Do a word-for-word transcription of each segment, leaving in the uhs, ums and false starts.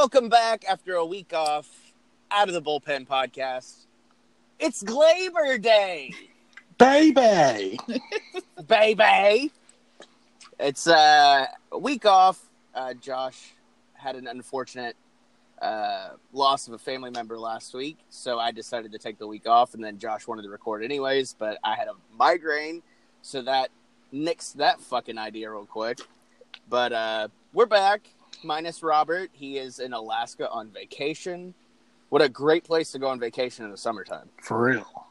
Welcome back after a week off, Out of the Bullpen podcast. It's Glaber Day, baby, baby. It's uh, a week off. Uh, Josh had an unfortunate uh, loss of a family member last week, so I decided to take the week off. And then Josh wanted to record anyways, but I had a migraine, so that nixed that fucking idea real quick. But uh, we're back. Minus Robert. He is in Alaska on vacation. What a great place to go on vacation in the summertime. For real.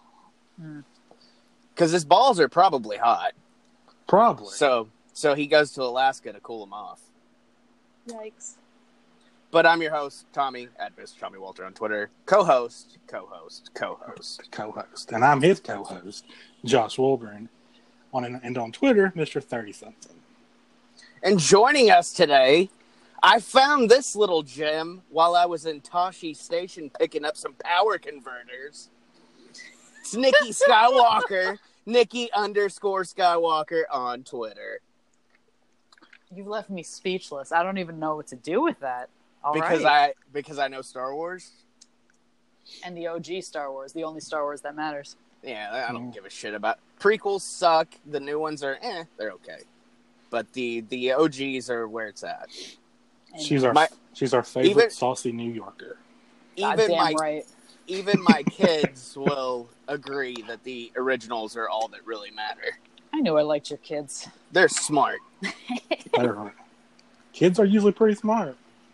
Because his balls are probably hot. Probably. So so he goes to Alaska to cool them off. Yikes. But I'm your host, Tommy, at Mister Tommy Walter on Twitter. Co-host, co-host, co-host. Co-host. And I'm his co-host, Josh Wolburn. On And on Twitter, Mister thirty-something. And joining us today, I found this little gem while I was in Toshi Station picking up some power converters. It's Nikki Skywalker, Nikki underscore Skywalker on Twitter. You've left me speechless. I don't even know what to do with that. All because right. I because I know Star Wars. And the O G Star Wars, the only Star Wars that matters. Yeah, I don't mm. give a shit about prequels. Suck. The new ones are eh, they're okay. But the, the O Gs are where it's at. She's our my, she's our favorite even, saucy New Yorker. Even my right. even my kids will agree that the originals are all that really matter. I knew I liked your kids. They're smart. They're, kids are usually pretty smart.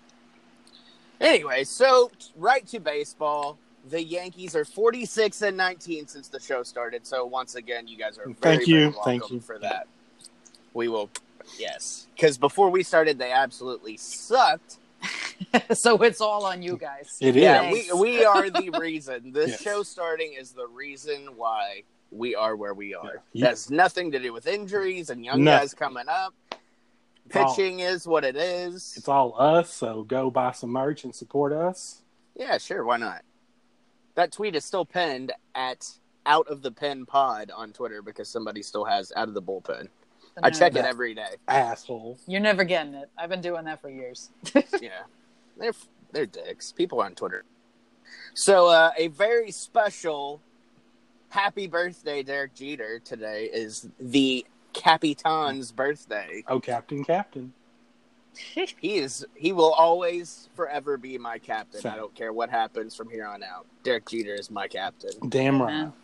Anyway, so right to baseball. The Yankees are forty-six and nineteen since the show started. So once again, you guys are very, Thank you. very welcome Thank you for that. We will. Yes, because before we started, they absolutely sucked. So it's all on you guys. It yeah, is. we we are the reason. This Yes. show starting is the reason why we are where we are. Yeah. It has nothing to do with injuries and young Nothing. guys coming up. It's all- Pitching is what it is. It's all us, so go buy some merch and support us. Yeah, sure, why not? That tweet is still pinned at Out of the Pen Pod on Twitter because somebody still has Out of the Bullpen. I check it every day. Asshole. You're never getting it. I've been doing that for years. Yeah. They're they're dicks. People on Twitter. So uh, a very special happy birthday, Derek Jeter. Today is the Capitan's birthday. Oh, Captain, Captain. He is. He will always, forever be my captain. Same. I don't care what happens from here on out. Derek Jeter is my captain. Damn right. Man.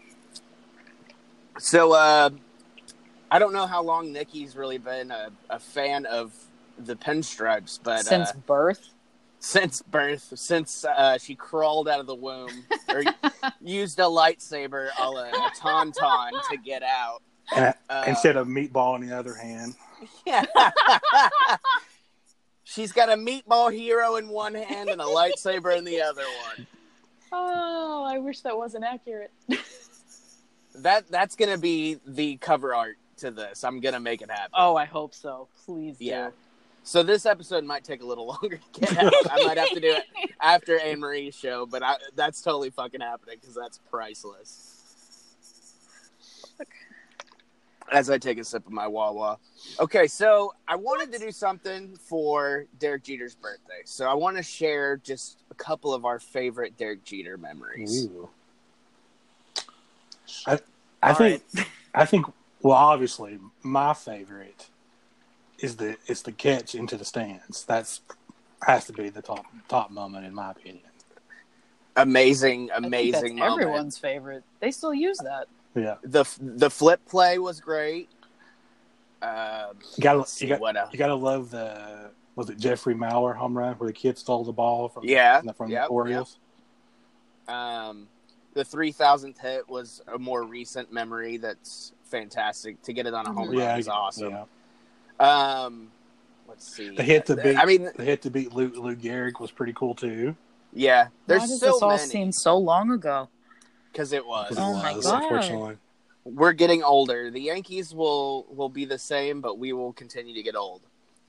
So, uh, I don't know how long Nikki's really been a, a fan of the pinstripes, but Since uh, birth? since birth, since uh, she crawled out of the womb or used a lightsaber a la a tauntaun to get out. And, Uh, instead of meatball in the other hand. Yeah. She's got a meatball hero in one hand and a lightsaber in the other one. Oh, I wish that wasn't accurate. That that's gonna be the cover art to this. I'm gonna make it happen. Oh, I hope so. Please do. Yeah. So this episode might take a little longer to get out. I might have to do it after Anne Marie's show, but I, that's totally fucking happening because that's priceless. As I take a sip of my Wawa. Okay, so I wanted to do something for Derek Jeter's birthday. So I want to share just a couple of our favorite Derek Jeter memories. Ooh. I, I think, right. I think. Well, obviously, my favorite is the is the catch into the stands. That's has to be the top top moment in my opinion. Amazing, I think amazing that's moment. everyone's favorite. They still use that. Yeah, The the flip play was great. Um, you gotta let's see you, got, what else. you gotta love the was it Jeffrey Mauer home run where the kid stole the ball from Yeah, from yep, the Orioles. Um, the three thousandth hit was a more recent memory that's fantastic. To get it on a home Yeah, run is yeah, awesome. yeah. Um, let's see. The hit to beat. I mean, the hit to beat Lou, Lou Gehrig was pretty cool too. yeah. There's Why does so this all many seem so long ago? because it was. It Oh my was, God. Unfortunately, We're getting older. The Yankees will will be the same, but we will continue to get old.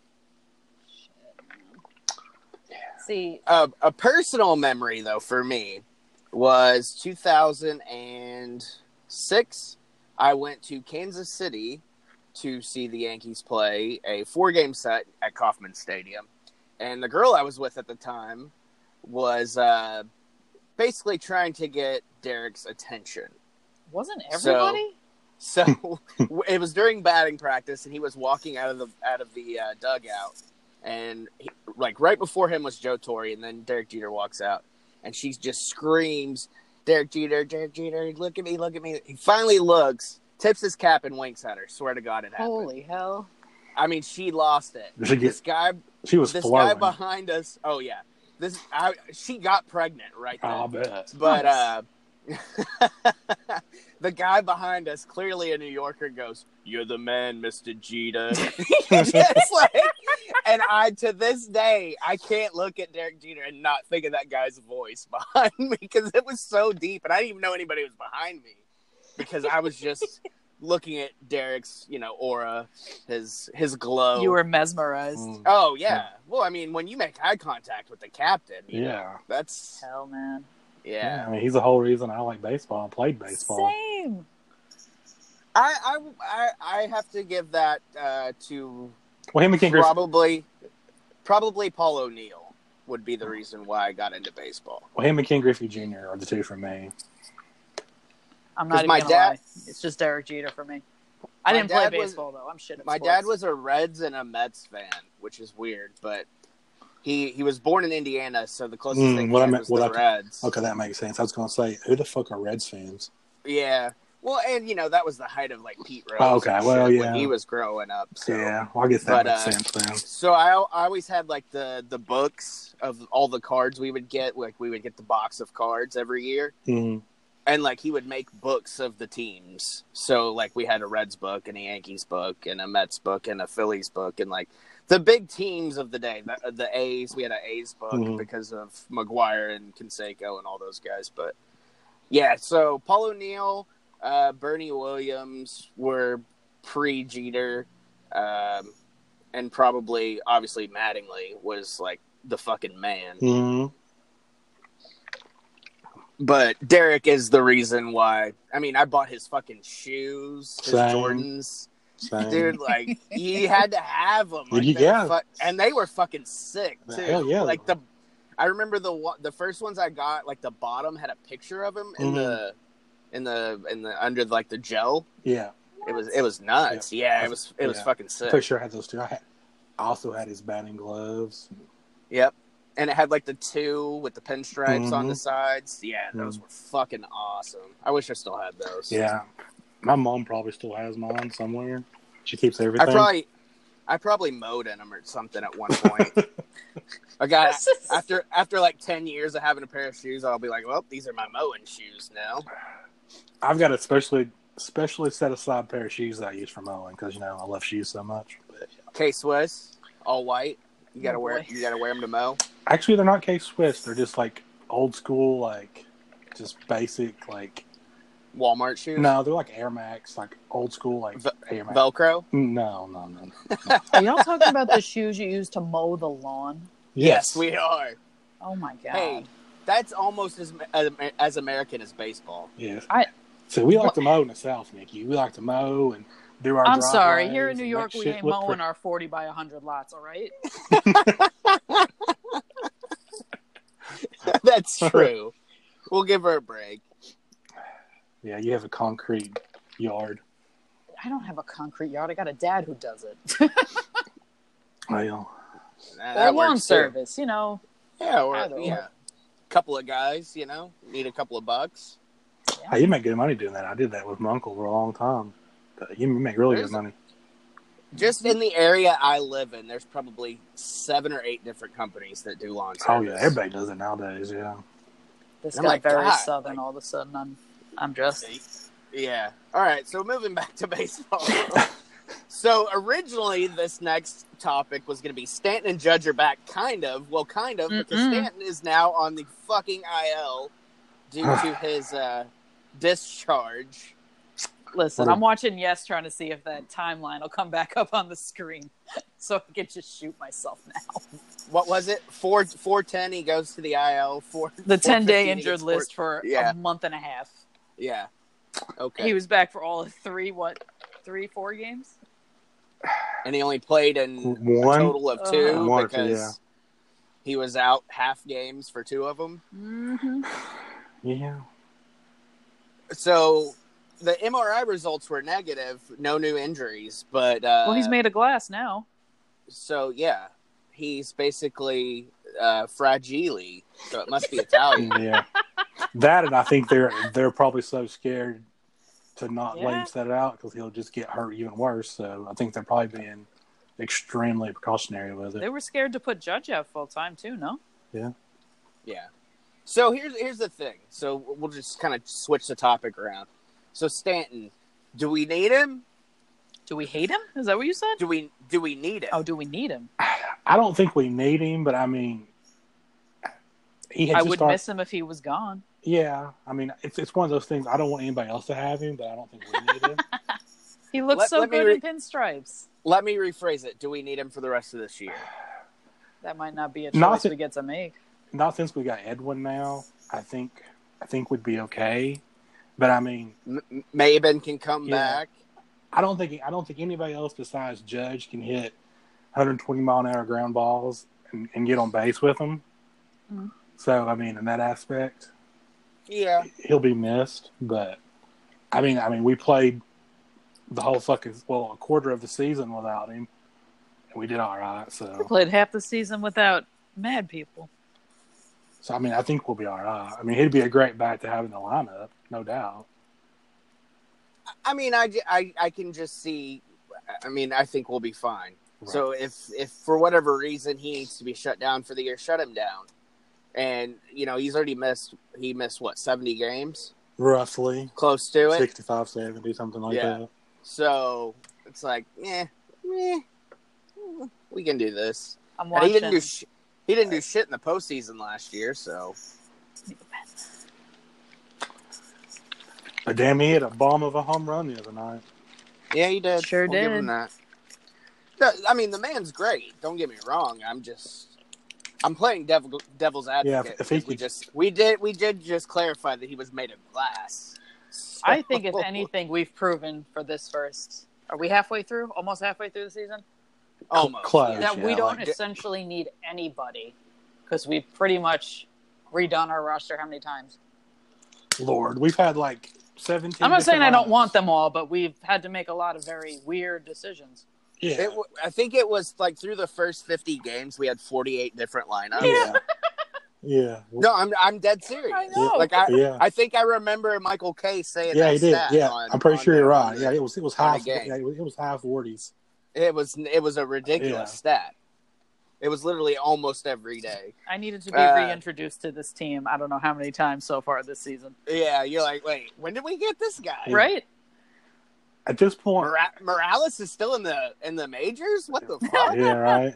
See, Uh, a personal memory, though, for me was two thousand six. I went to Kansas City to see the Yankees play a four-game set at Kauffman Stadium. And the girl I was with at the time was uh, basically trying to get Derek's attention. Wasn't everybody? So, so it was during batting practice, and he was walking out of the out of the uh, dugout, and he, like right before him was Joe Torre, and then Derek Jeter walks out, and she just screams, "Derek Jeter, Derek Jeter, look at me, look at me!" He finally looks, tips his cap, and winks at her. Swear to God, it happened. Holy hell! I mean, she lost it. Did she get- this guy, She was this flowing. guy behind us. Oh yeah, this I, she got pregnant right there. I'll bet. But uh, the guy behind us, clearly a New Yorker, goes, "You're the man, Mister Jeter." Just like, and I, to this day, I can't look at Derek Jeter and not think of that guy's voice behind me because it was so deep, and I didn't even know anybody was behind me because I was just looking at Derek's, you know, aura, his his glow. You were mesmerized. Mm. Oh yeah. Well, I mean, when you make eye contact with the captain, you Yeah. know, that's Hell, man. Yeah, yeah. I mean, he's the whole reason I like baseball and played baseball. Same. I, I, I, I have to give that uh, to Well, him and King Griffey. probably probably Paul O'Neill would be the reason why I got into baseball. Well, him and King Griffey Junior are the two for me. I'm not 'Cause even my gonna dad- lie. It's just Derek Jeter for me. I My didn't play dad was- baseball though. I'm shit at My sports. dad was a Reds and a Mets fan, which is weird, but he he was born in Indiana, so the closest Mm, thing he what I had meant- was what the I- Reds. Okay, that makes sense. I was going to say, who the fuck are Reds fans? Yeah. Well, and you know that was the height of like Pete Rose. Oh, okay. and Well, shit yeah. when he was growing up. So. Yeah, well, I guess that But, makes uh, sense then. So I, I always had like the, the books of all the cards we would get. Like we would get the box of cards every year, Mm. and like he would make books of the teams. So like we had a Reds book and a Yankees book and a Mets book and a Phillies book and like the big teams of the day. The, the A's, we had an A's book Mhm. because of McGuire and Canseco and all those guys. But yeah, so Paul O'Neill, uh, Bernie Williams were pre Jeter. Um, and probably, obviously, Mattingly was like the fucking man. Mm. But Derek is the reason why. I mean, I bought his fucking shoes, his Same. Jordans. Same. Dude, like, he had to have them. Like, You they were got it. fu- and they were fucking sick, too. Hell yeah. Like, the, I remember the one- the first ones I got, like, the bottom had a picture of him in Mhm. the, in the, in the, under, like, the gel. Yeah, It was, it was nuts. Yeah, it was, it was Yeah. fucking sick. pretty sure I had those two. I, had, I also had his batting gloves. Yep. And it had like the two with the pinstripes on Mhm. the sides. Yeah, those Mhm. were fucking awesome. I wish I still had those. Yeah, my mom probably still has mine somewhere. She keeps I everything. probably I probably mowed in them or something at one point. I got after after like ten years of having a pair of shoes, I'll be like, well, these are my mowing shoes now. I've got a specially specially set aside pair of shoes that I use for mowing because you know I love shoes so much. But, yeah. K Swiss, all white. You gotta Oh, wear boy. you gotta wear them to mow. Actually, they're not K Swiss. They're just like old school, like just basic, like Walmart shoes. no, they're like Air Max, like old school, like Ve- Air Max. Velcro. No, no, no. no. Are y'all talking about the shoes you use to mow the lawn? Yes, we are. Oh my god! Hey, that's almost as as American as baseball. Yes. I- So we like What- to mow in the South, Nikki. We like to mow and do our. I'm sorry. driveways Here in New and York, make we shit ain't look mowing pretty. our forty by one hundred lots. All right. That's true. We'll give her a break. Yeah, you have a concrete yard. I don't have a concrete yard. I got a dad who does it. Well, Nah, or that lawn works, too. service, you know. Yeah, or Either yeah, or. couple of guys, you know, need a couple of bucks. hey, you make good money doing that. I did that with my uncle for a long time. But you make really There's- good money. Just in the area I live in, there's probably seven or eight different companies that do lawn service. Oh yeah, everybody does it nowadays. Yeah. This I'm got like, very God, southern. like- all of a sudden, I'm, I'm just. Yeah. All right. So moving back to baseball. So originally, this next topic was going to be Stanton and Judge are back, kind of. Well, kind of, because Mm-mm. Stanton is now on the fucking I L due to his uh, discharge. Listen, What a- I'm watching Yes, trying to see if that timeline will come back up on the screen, so I can just shoot myself now. What was it? Four four ten. He goes to the I L. Four The ten day four fifteen, he injured gets list four- for Yeah. a month and a half. Yeah. Okay. He was back for all of three, what, three, four games? and he only played in One. a total of Uh, two One or two, because yeah. He was out half games for two of them. Mm-hmm. Yeah. So the M R I results were negative, no new injuries, but uh, Well, he's made of glass now. So yeah, he's basically uh, fragile. So it must be Italian. Yeah. That, and I think they're they're probably so scared to not let Yeah. him set it out because he'll just get hurt even worse. So I think they're probably being extremely precautionary with They it. were scared to put Judge out full time too. No. Yeah. Yeah. So here's here's the thing. So we'll just kind of switch the topic around. So Stanton, do we need him? Do we hate him? Is that what you said? Do we do we need him? Oh, do we need him? I don't think we need him, but I mean, he had I just would started. miss him if he was gone. Yeah, I mean, it's it's one of those things. I don't want anybody else to have him, but I don't think we need him. He looks Let- so let me good re- in pinstripes. Let me rephrase it. Do we need him for the rest of this year? That might not be a Not choice that- we get to make. Not since we got Edwin now. I think I think we'd be okay, but I mean, M- Maben can come Yeah. back. I don't think I don't think anybody else besides Judge can hit one hundred twenty mile an hour ground balls and, and get on base with them. Mhm. So I mean, in that aspect, Yeah. he'll be missed. But I mean, I mean, we played the whole fucking well a quarter of the season without him, and we did all right. So, Played half the season without mad people. so I mean, I think we'll be all right. I mean, he'd be a great bat to have in the lineup, no doubt. I mean, I, j- I, I can just see. I mean, I think we'll be fine. Right. So if if for whatever reason he needs to be shut down for the year, shut him down. And you know he's already missed. He missed what seventy games, Roughly close to it. sixty-five, seventy, something like Yeah. that. So it's like, eh, eh, we can do this. I'm And watching. he didn't do sh- he didn't do shit in the postseason last year. So But damn, he hit a bomb of a home run the other night. yeah, he did. Sure We'll Give him did. that. No, I mean, the man's great. Don't get me wrong. I'm just, I'm playing devil, devil's advocate. if he because we could- just, we did, we did just clarify that he was made of glass. So- I think if anything, we've proven for this first. Are we halfway through? Almost halfway through the season? almost Close. That we yeah, don't like- essentially need anybody because we've pretty much redone our roster how many times? Lord, we've had like seventeen. I'm not saying I different don't want lineups. them all, but we've had to make a lot of very weird decisions. Yeah, It, w- I think it was like through the first fifty games, we had forty-eight different lineups. yeah, yeah, No, I'm, I'm dead serious. I know. Like I, yeah. I think I remember Michael K saying Yeah, that he did. stat Yeah, on- I'm pretty on sure the- you're on right. the- Yeah, it was it was on the high. game. Yeah, it was, it was high forties. It was, it was a ridiculous Yeah. stat. It was literally almost every day. I needed to be Uh, reintroduced to this team. I don't know how many times so far this season. Yeah, you're like, wait, when did we get this guy? Yeah. Right? At this point, Mora- Morales is still in the in the majors. What the fuck? yeah, right.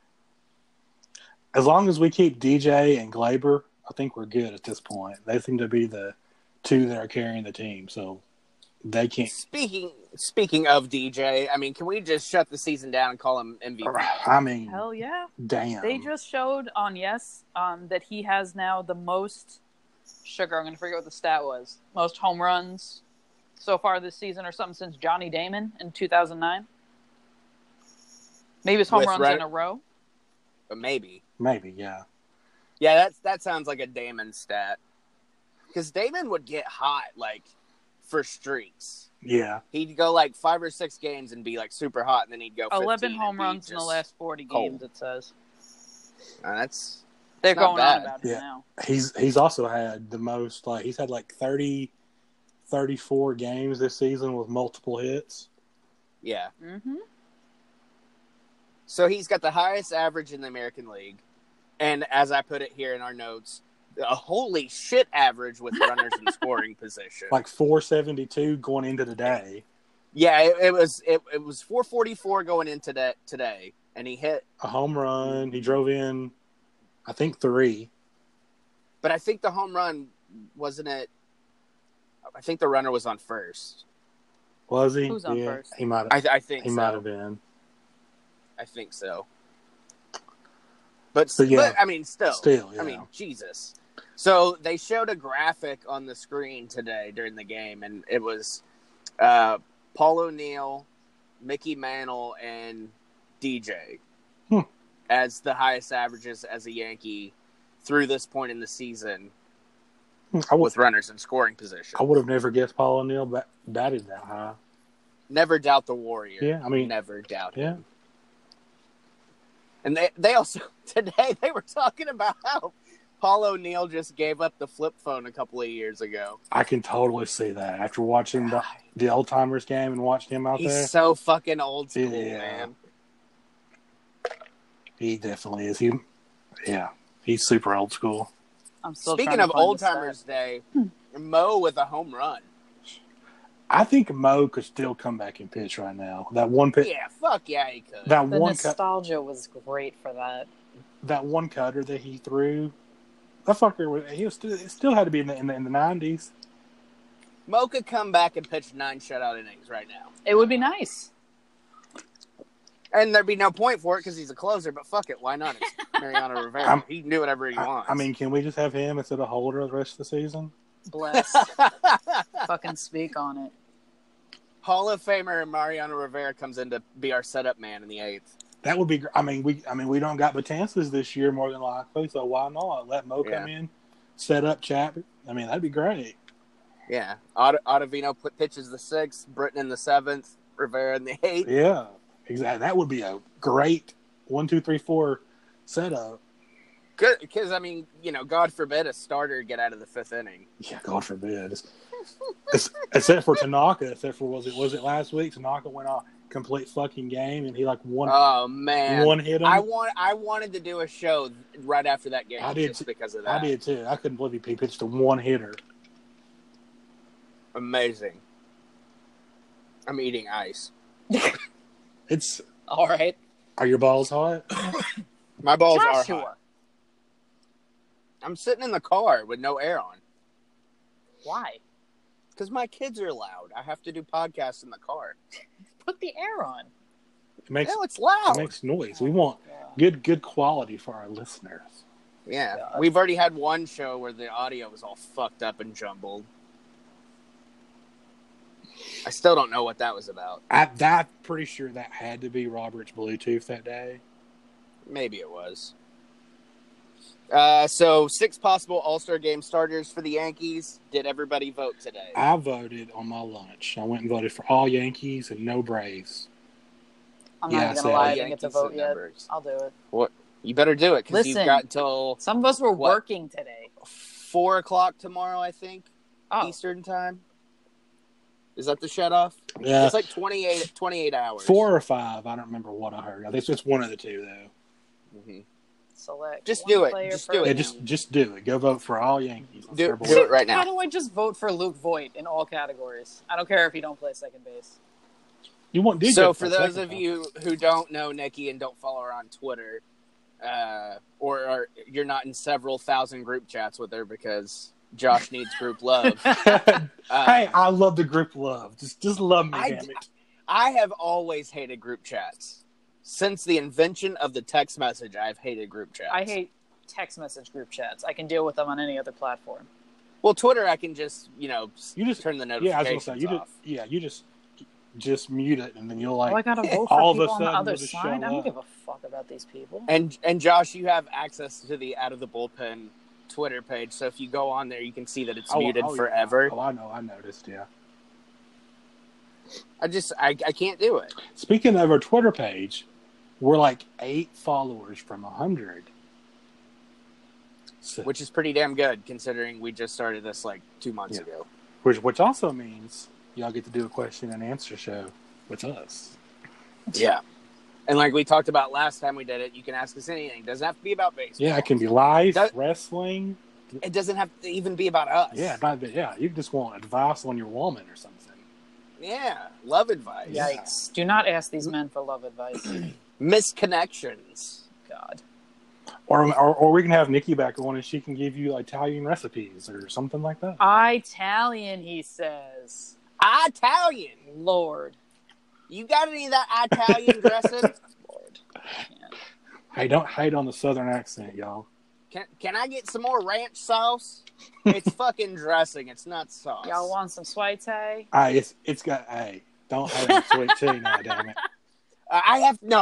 As long as we keep D J and Glaber, I think we're good at this point. They seem to be the two that are carrying the team, so they can't. Speaking speaking of D J, I mean, can we just shut the season down and call him M V P? I mean, Hell yeah. damn. They just showed on Yes um, that he has now the most sugar. I'm going to forget what the stat was. Most home runs so far this season or something since Johnny Damon in two thousand nine. Maybe it's home With runs Red- in a row. But maybe. Maybe, yeah. Yeah, that's that sounds like a Damon stat. Because Damon would get hot like for streaks. Yeah. He'd go like five or six games and be like super hot, and then he'd go eleven fifteen home and be runs in the just- last forty cold. games, it says. Uh, that's They're It's not going on bad. about it Yeah. now. He's he's also had the most, like, he's had like thirty, thirty-four games this season with multiple hits. yeah. Mm-hmm. So he's got the highest average in the American League, and as I put it here in our notes, a holy shit average with runners in scoring position. Like four seventy-two going into the day. Yeah, it, it was it, it was four forty-four going into that today, and he hit. A home run. He drove in, I think, three. But I think the home run wasn't it. I think the runner was on first. Was he? Who's on yeah, first? He might I, have. I think He so. might have been. I think so. But, But yeah, but I mean, still, still, yeah. I mean, Jesus. So they showed a graphic on the screen today during the game, and it was uh, Paul O'Neill, Mickey Mantle, and D J. Hmm. as the highest averages as a Yankee through this point in the season I would, with runners in scoring position. I would have never guessed Paul O'Neill bat, batted that high. Never doubt the Warrior. Yeah, I mean, never doubt yeah. him. And they they also today they were talking about how Paul O'Neill just gave up the flip phone a couple of years ago. I can totally see that after watching the, the old timers game and watching him out He's there. so fucking old school, Yeah. man. He definitely is. He, yeah, he's super old school. I'm still Speaking trying to of find Old the stat. Timers Day, Mo with a home run. I think Mo could still come back and pitch right now. That one pitch, Yeah, fuck yeah, he could. that The one cut, nostalgia was great for that. that one cutter that he threw. That fucker was. He was still. It still had to be in the in the, in the nineties. Mo could come back and pitch nine shutout innings right now. It would be nice. And there'd be no point for it because he's a closer, but fuck it. Why not? It's Mariano Rivera. I'm- He can do whatever he I, wants. I mean, can we just have him instead of Holder the rest of the season? Bless. Fucking speak on it. Hall of Famer Mariano Rivera comes in to be our setup man in the eighth. That would be. gr- I mean, we. I mean, we don't got Betances this year more than likely, so why not let Mo come Yeah. in, set up Chap? I mean, that'd be great. Yeah. Ot- Ottavino p- pitches the sixth, Britton in the seventh, Rivera in the eighth. Yeah, exactly. That would be a great one, two, three, four setup. Good, because, I mean, you know, God forbid a starter get out of the fifth inning. Yeah, God forbid. It's, it's, except for Tanaka, except for was it was it last week? Tanaka went off complete fucking game, and he like one Oh, man. one hit him. I want. I wanted to do a show right after that game I did just too. because of that. I did too. I couldn't believe he pitched a one hitter. Amazing. I'm eating ice. It's All right. are your balls hot? My balls are Joshua. hot. I'm sitting in the car with no air on Why? because my kids are loud. I have to do podcasts in the car. Put the air on. It makes No, it's loud. it makes noise. We want good good quality for our listeners. Yeah, God. we've already had one show where the audio was all fucked up and jumbled. I still don't know what that was about. I, I'm pretty sure that had to be Robert's Bluetooth that day. Maybe it was. Uh, so, six possible All-Star Game starters for the Yankees. Did everybody vote today? I voted on my lunch. I went and voted for all Yankees and no Braves. I'm Yeah, not even so- gonna lie, I didn't get to Yankees vote and yet. numbers. I'll do it. What? You better do it because you've Listen. got until Some of us were What? working today. four o'clock tomorrow, I think, Oh, Eastern time. Is that the shut off? Yeah, It's like twenty-eight, twenty-eight hours. four or five. I don't remember what I heard. I think it's one of the two though. Mhm. select. Just one do it. player Just per do it. Yeah, game. just just do it. Go vote for all Yankees. Let's Do- start do it board. right now. How do I just vote for Luke Voigt in all categories? I don't care if you don't play second base. You want D J So, for for a those second, of though. you who don't know Nikki and don't follow her on Twitter, uh, or are, you're not in several thousand group chats with her because Josh needs group love. Uh, hey, I love the group love. Just just love me, I damn d- it. I have always hated group chats. Since the invention of the text message, I've hated group chats. I hate text message group chats. I can deal with them on any other platform. Well, Twitter, I can just, you know, You just turn the yeah, I was notifications gonna say you off. just yeah, you just just mute it and then you'll like oh, I gotta vote for all of a people on the sudden other you'll just side. show I don't up. give a fuck about these people. And and Josh, you have access to the Out of the Bullpen Twitter page, so if you go on there, you can see that it's Oh, muted oh, yeah. forever. Oh, I know, I noticed, yeah. I just, I, I can't do it. Speaking of our Twitter page, we're like eight followers from a hundred. So, Which is pretty damn good, considering we just started this like two months Yeah. ago. which which also means y'all get to do a question and answer show with us. Yeah. And like we talked about last time we did it, you can ask us anything. It doesn't have to be about baseball. Yeah, it can be live, That- wrestling. It doesn't have to even be about us. Yeah, not, but yeah, you just want advice on your woman or something. Yeah. Love advice. Yeah. Yikes. Do not ask these men for love advice. Misconnections. God. Or, or or we can have Nikki back on and she can give you Italian recipes or something like that. Italian, he says. Italian. Lord. You got any of that Italian dressing? Lord. Can't. Hey, don't hate on the southern accent, y'all. Can Can I get some more ranch sauce? It's fucking dressing. It's not sauce. Y'all want some swite? Hey, it's it's got hey, don't hate on sweet tea now, damn it. Uh, I have no.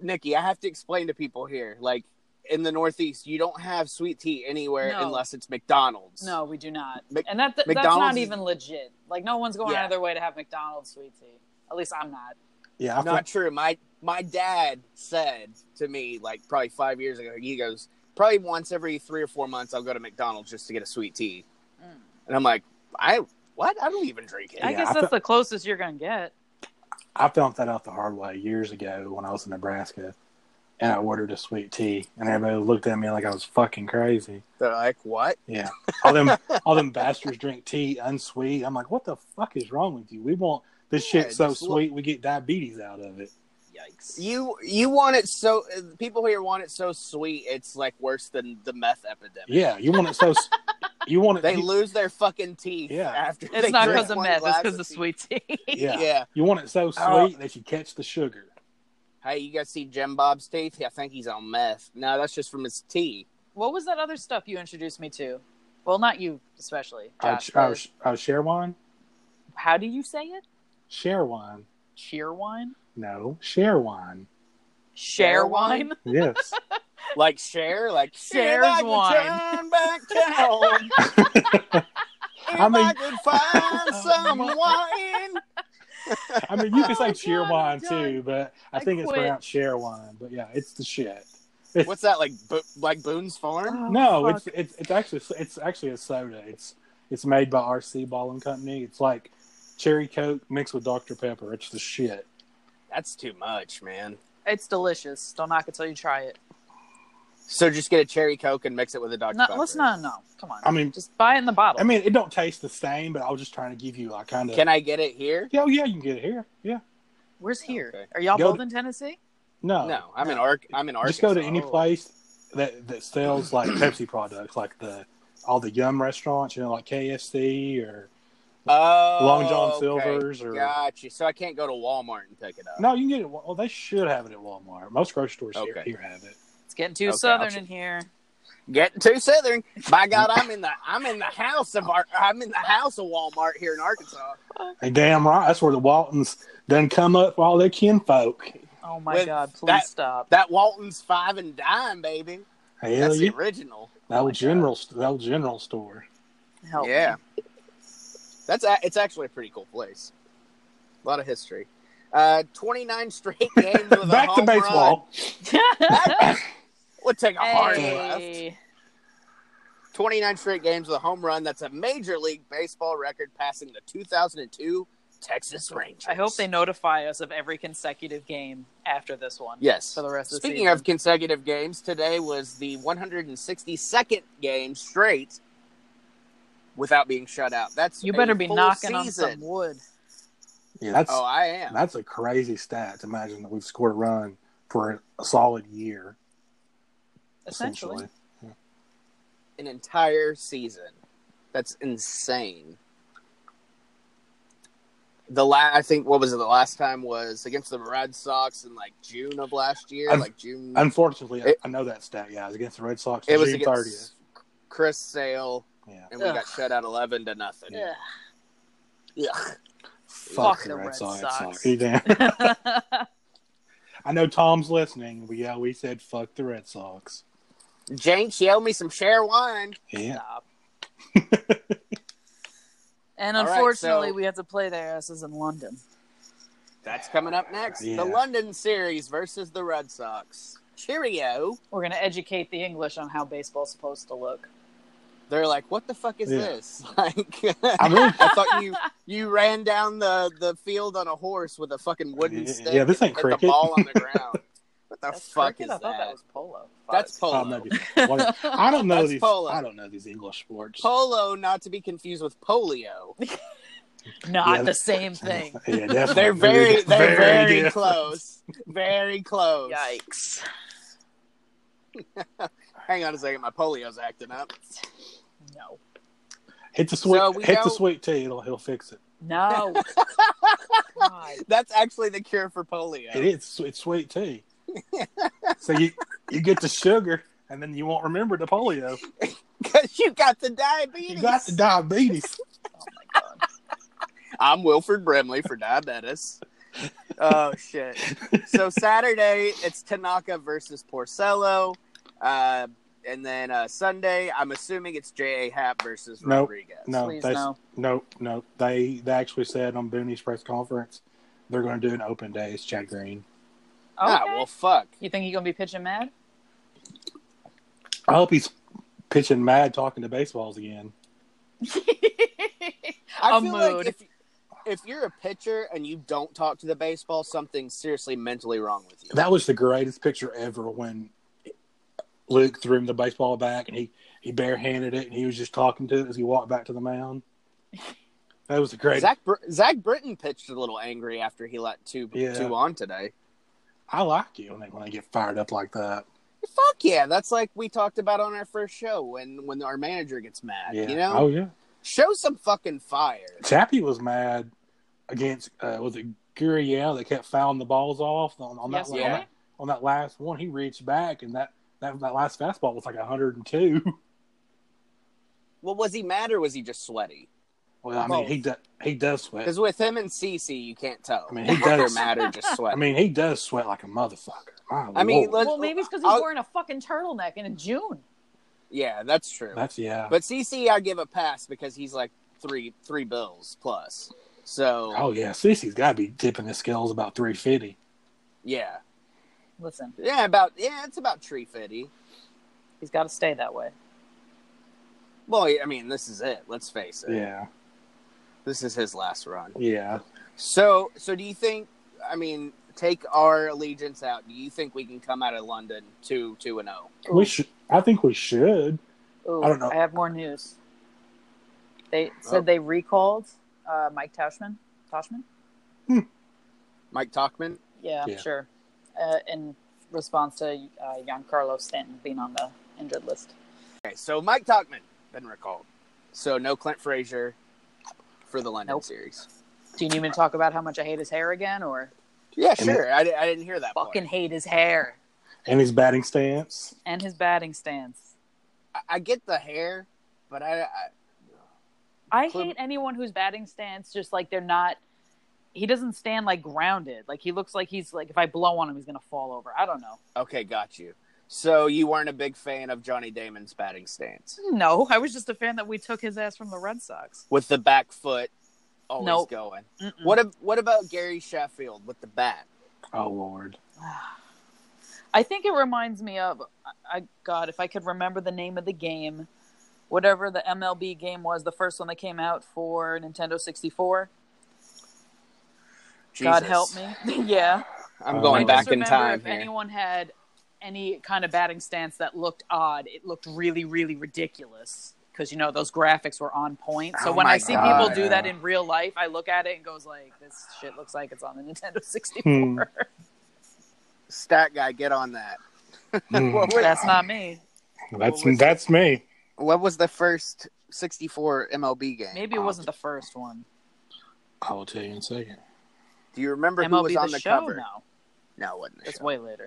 Nikki, I have to explain to people here. Like in the Northeast, you don't have sweet tea anywhere No. unless it's McDonald's. No, we do not. Mc- and that, that that's McDonald's not is- even legit. Like, no one's going Yeah. out of their way to have McDonald's sweet tea. At least I'm not. Yeah, I Not feel, true. My my dad said to me like probably five years ago. He goes, probably once every three or four months, I'll go to McDonald's just to get a sweet tea. Mm. And I'm like, I what? I don't even drink it. I Yeah, guess I that's fe- the closest you're going to get. I found that out the hard way years ago when I was in Nebraska, and I ordered a sweet tea, and everybody looked at me like I was fucking crazy. They're like, what? Yeah, all them all them bastards drink tea unsweet. I'm like, what the fuck is wrong with you? We want this Yeah, shit so just look- sweet, we get diabetes out of it. Yikes. You you want it so people here want it so sweet. It's like worse than the meth epidemic. Yeah, you want it so. s- You want it. They you, lose their fucking teeth. Yeah. after It's they not drink because of one meth. It's glass because of tea. sweet tea. yeah. Yeah. You want it so sweet Oh. that you catch the sugar. Hey, you guys see Jim Bob's teeth? I think he's on meth. No, that's just from his tea. What was that other stuff you introduced me to? Well, not you especially, Uh, Josh. uh, but uh, share wine. how do you say it? Share wine. Sheer wine? No, share wine. Share Share wine? wine? Yes. Like share, like Shares if I could wine. turn back time. If I mean- I could find some wine. I mean, you can say Oh, cheer God, wine God. too, but I, I think it's quit. pronounced share wine. But yeah, it's the shit. What's that like? Bo- like Boone's Farm? Oh, No, fuck. it's it's it's actually it's actually a soda. It's it's made by R C Ball and Company. It's like cherry Coke mixed with Doctor Pepper. It's the shit. That's too much, man. It's delicious. Don't knock it till you try it. So just get a cherry Coke and mix it with a Doctor No, Pepper. let's not. No, come on. I mean, just buy it in the bottle. I mean, it don't taste the same, but I was just trying to give you like kind of. Can I get it here? Yeah, oh, yeah, you can get it here. Yeah. Where's here? Okay. Are y'all Go both to- in Tennessee? No. No, I'm in No. Ark. I'm in Arkansas. Just go to any Oh. place that that sells like Pepsi products, like the all the Yum restaurants, you know, like K F C or. Oh, Long John okay. Silver's or- Gotcha. So I can't go to Walmart and pick it up. No, you can get it. Well, they should have it at Walmart. Most grocery stores here, Okay. here have it. It's getting too Okay, southern I'll ch- in here. Getting too southern. By God, I'm in the I'm in the house of our I'm in the house of Walmart here in Arkansas. Hey, damn right. That's where the Waltons done come up for all their kinfolk. Oh my With God! Please that- stop. That Walton's five and dime, baby. Hell That's yeah. the original. That Oh my old general, that old general store. Help me. Yeah. That's a, it's actually a pretty cool place. A lot of history. Uh, twenty-nine straight games with a Back to home baseball. run. Would take a hard left. Hey. twenty-nine straight games with a home run. That's a Major League Baseball record, passing the two thousand two Texas Rangers. I hope they notify us of every consecutive game after this one. Yes. For the rest of the Speaking season. of consecutive games, today was the one hundred sixty-second game straight without being shut out. That's You a better be full knocking on season. some wood. Yeah, that's Oh, I am. that's a crazy stat to imagine that we've scored a run for a solid year. Essentially. Essentially. An entire season. That's insane. The la- I think what was it? The last time was against the Red Sox in like June of last year, Un- like June. Unfortunately, It- I know that stat. Yeah, it was against the Red Sox. it on was June against thirtieth. Chris Sale, Yeah. and we got Ugh. shut out eleven to nothing. Ugh. Yeah. Fuck, the the Red, Red Sox. Sox. Sorry. Damn. I know Tom's listening. But yeah, we said fuck the Red Sox. Jinx, you owe me some share wine. Yeah. Stop. And All right, unfortunately, so- we had to play their asses in London. That's coming up next. Yeah. The London series versus the Red Sox. Cheerio. We're going to educate the English on how baseball's supposed to look. They're like, what the fuck is Yeah. this? Like, I really, I thought you you ran down the, the field on a horse with a fucking wooden Yeah, stick. yeah, this ain't and hit the cricket. ball on the ground. What the That's fuck cricket? is I thought that that? was polo. That's polo. oh, maybe. What- I don't know That's these. polo. I don't know these English sports. Polo, not to be confused with polio. Not Yeah. the same thing. Yeah, definitely. They're very, they're very, different. close. Very close. Yikes. Hang on a second, my polio's acting up. No. Hit the sweet. So we hit know- the sweet tea. It'll he'll fix it. No. God. That's actually the cure for polio. It is. It's sweet tea. So you you get the sugar, and then you won't remember the polio. Because you got the diabetes. You got the diabetes. Oh my God. I'm Wilford Brimley for diabetes. Oh shit! So Saturday it's Tanaka versus Porcello, uh, and then uh, Sunday I'm assuming it's J A. Happ versus Nope. Rodriguez. No, Please that's, no. Nope, nope. They they actually said on Booney's press conference they're going to do an open day. It's Chad Green. Okay. Ah, well, fuck. You think he's gonna be pitching mad? I hope he's pitching mad talking to baseballs again. I A feel mood. like if if you're a pitcher and you don't talk to the baseball, something's seriously mentally wrong with you. That was the greatest picture ever when Luke threw him the baseball back and he, he barehanded it and he was just talking to it as he walked back to the mound. That was the greatest. Zach Br- Zach Britton pitched a little angry after he let two Yeah. two on today. I like it when they when they get fired up like that. Fuck yeah, that's like we talked about on our first show when when our manager gets mad. Yeah. You know, Oh yeah. show some fucking fire. Chappie was mad against uh, was it Gurriel that kept fouling the balls off on, on that Yesterday? on that on that last one. He reached back and that, that, that last fastball was like a hundred and two. Well, was he mad or was he just sweaty? Well, I mean Both. he does he does sweat. Because with him and Cece, you can't tell. I mean, he if they're does. mad or just sweaty. I mean he does sweat like a motherfucker. My I mean, Lord. let- Well, maybe it's because he's I'll- wearing a fucking turtleneck in June. yeah, that's true. that's yeah. But Cece, I give a pass because he's like three three bills plus. So Oh yeah, Cece's got to be dipping his scales about three fifty. yeah, Listen, yeah, about yeah, it's about tree fitty. he's got to stay that way. Well, I mean, this is it. Let's face it. Yeah, This is his last run. yeah. So, so do you think? I mean, take our allegiance out. Do you think we can come out of London two two and zero? We should. I think we should. Ooh, I don't know. I have more news. They said Oh. they recalled uh, Mike Tauschman. Tauschman? Mike Talkman. Yeah, Yeah. sure. Uh, in response to uh, Giancarlo Stanton being on the injured list. Okay, so Mike Talkman been recalled. So no Clint Frazier for the London Nope. series. Do you need me to talk about how much I hate his hair again, or Yeah, And sure. I, di- I didn't hear that. fucking part. hate his hair And his batting stance. and his batting stance? I, I get the hair, but I, I I Clint- hate anyone whose batting stance just like they're not. He doesn't stand like grounded. Like he looks like he's like if I blow on him, he's gonna fall over. I don't know. okay, got you. So you weren't a big fan of Johnny Damon's batting stance No, I was just a fan that we took his ass from the Red Sox. with the back foot always Nope. going. Mm-mm. What ab- what about Gary Sheffield with the bat? Oh Lord. I think it reminds me of, I God, if I could remember the name of the game, whatever the M L B game was, the first one that came out for Nintendo sixty-four. God Jesus. help me. Yeah. I'm Uh, going I back just in remember time if here. anyone had any kind of batting stance that looked odd, it looked really, really ridiculous. Because, you know, those graphics were on point. So Oh when my I see God. people do that Yeah. in real life, I look at it and goes like, this shit looks like it's on the Nintendo sixty-four. Stat guy, get on that. Hmm. What, was, That's not me. That's What was that's me. what was the first sixty-four M L B game? Maybe it wasn't the first one. I will tell you in a second. Do you remember M L B who was on the the show? cover? No. No, it wasn't the That's show. way later.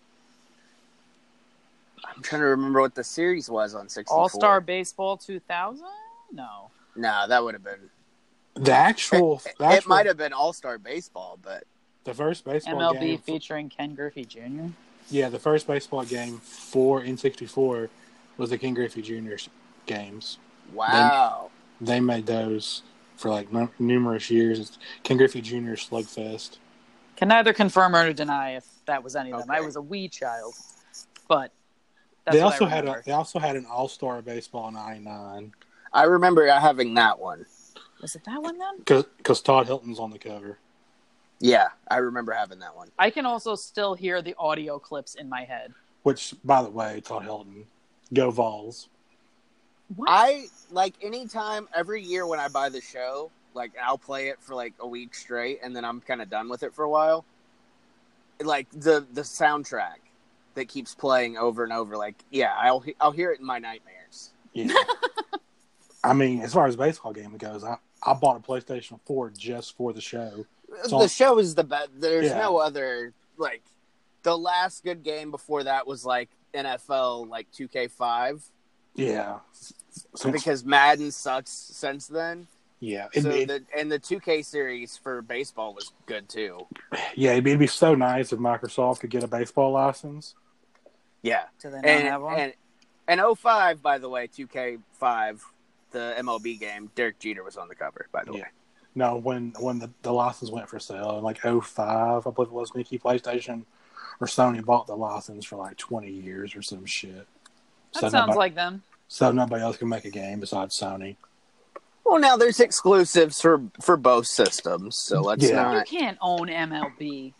I'm trying to remember what the series was on sixty-four. All Star Baseball two thousand? No. No, that would have been. The actual, It, the actual it might have been All Star Baseball, but the first baseball M L B game. featuring Ken Griffey Junior Yeah, the first baseball game for N sixty-four was the King Griffey Junior games. wow. They made those for like num- numerous years. It's King Griffey Junior Slugfest. Can neither confirm or deny if that was any of them. Okay. I was a wee child, but that's They what also I had a remember. they also had an All Star Baseball in ninety-nine I remember having that one. Was it that one then? because Todd Hilton's on the cover. Yeah, I remember having that one. I can also still hear the audio clips in my head. Which, by the way, Todd Hilton, go Vols. What? I like anytime every year when I buy the show, like I'll play it for like a week straight, and then I'm kind of done with it for a while. Like the the soundtrack that keeps playing over and over. Like yeah, I'll he- I'll hear it in my nightmares. Yeah. I mean, as far as baseball game goes, I, I bought a PlayStation four just for the show. So- the show is the best. There's Yeah. no other like the last good game before that was like N F L like two K five Yeah. Since, because Madden sucks since then. Yeah, So it'd be, the and the two K series for baseball was good too. yeah, it'd be, it'd be so nice if Microsoft could get a baseball license. Yeah, Do they not and have one? and and oh five, by the way, two K five, the M L B game. Derek Jeter was on the cover, by the Yeah. way. No, when when the, the license went for sale in like oh five, I believe it was, Mickey, PlayStation or Sony bought the license for like twenty years or some shit. That so sounds nobody, like them. so nobody else can make a game besides Sony. Well, now there's exclusives for for both systems, so let's Yeah. You not. can't own M L B.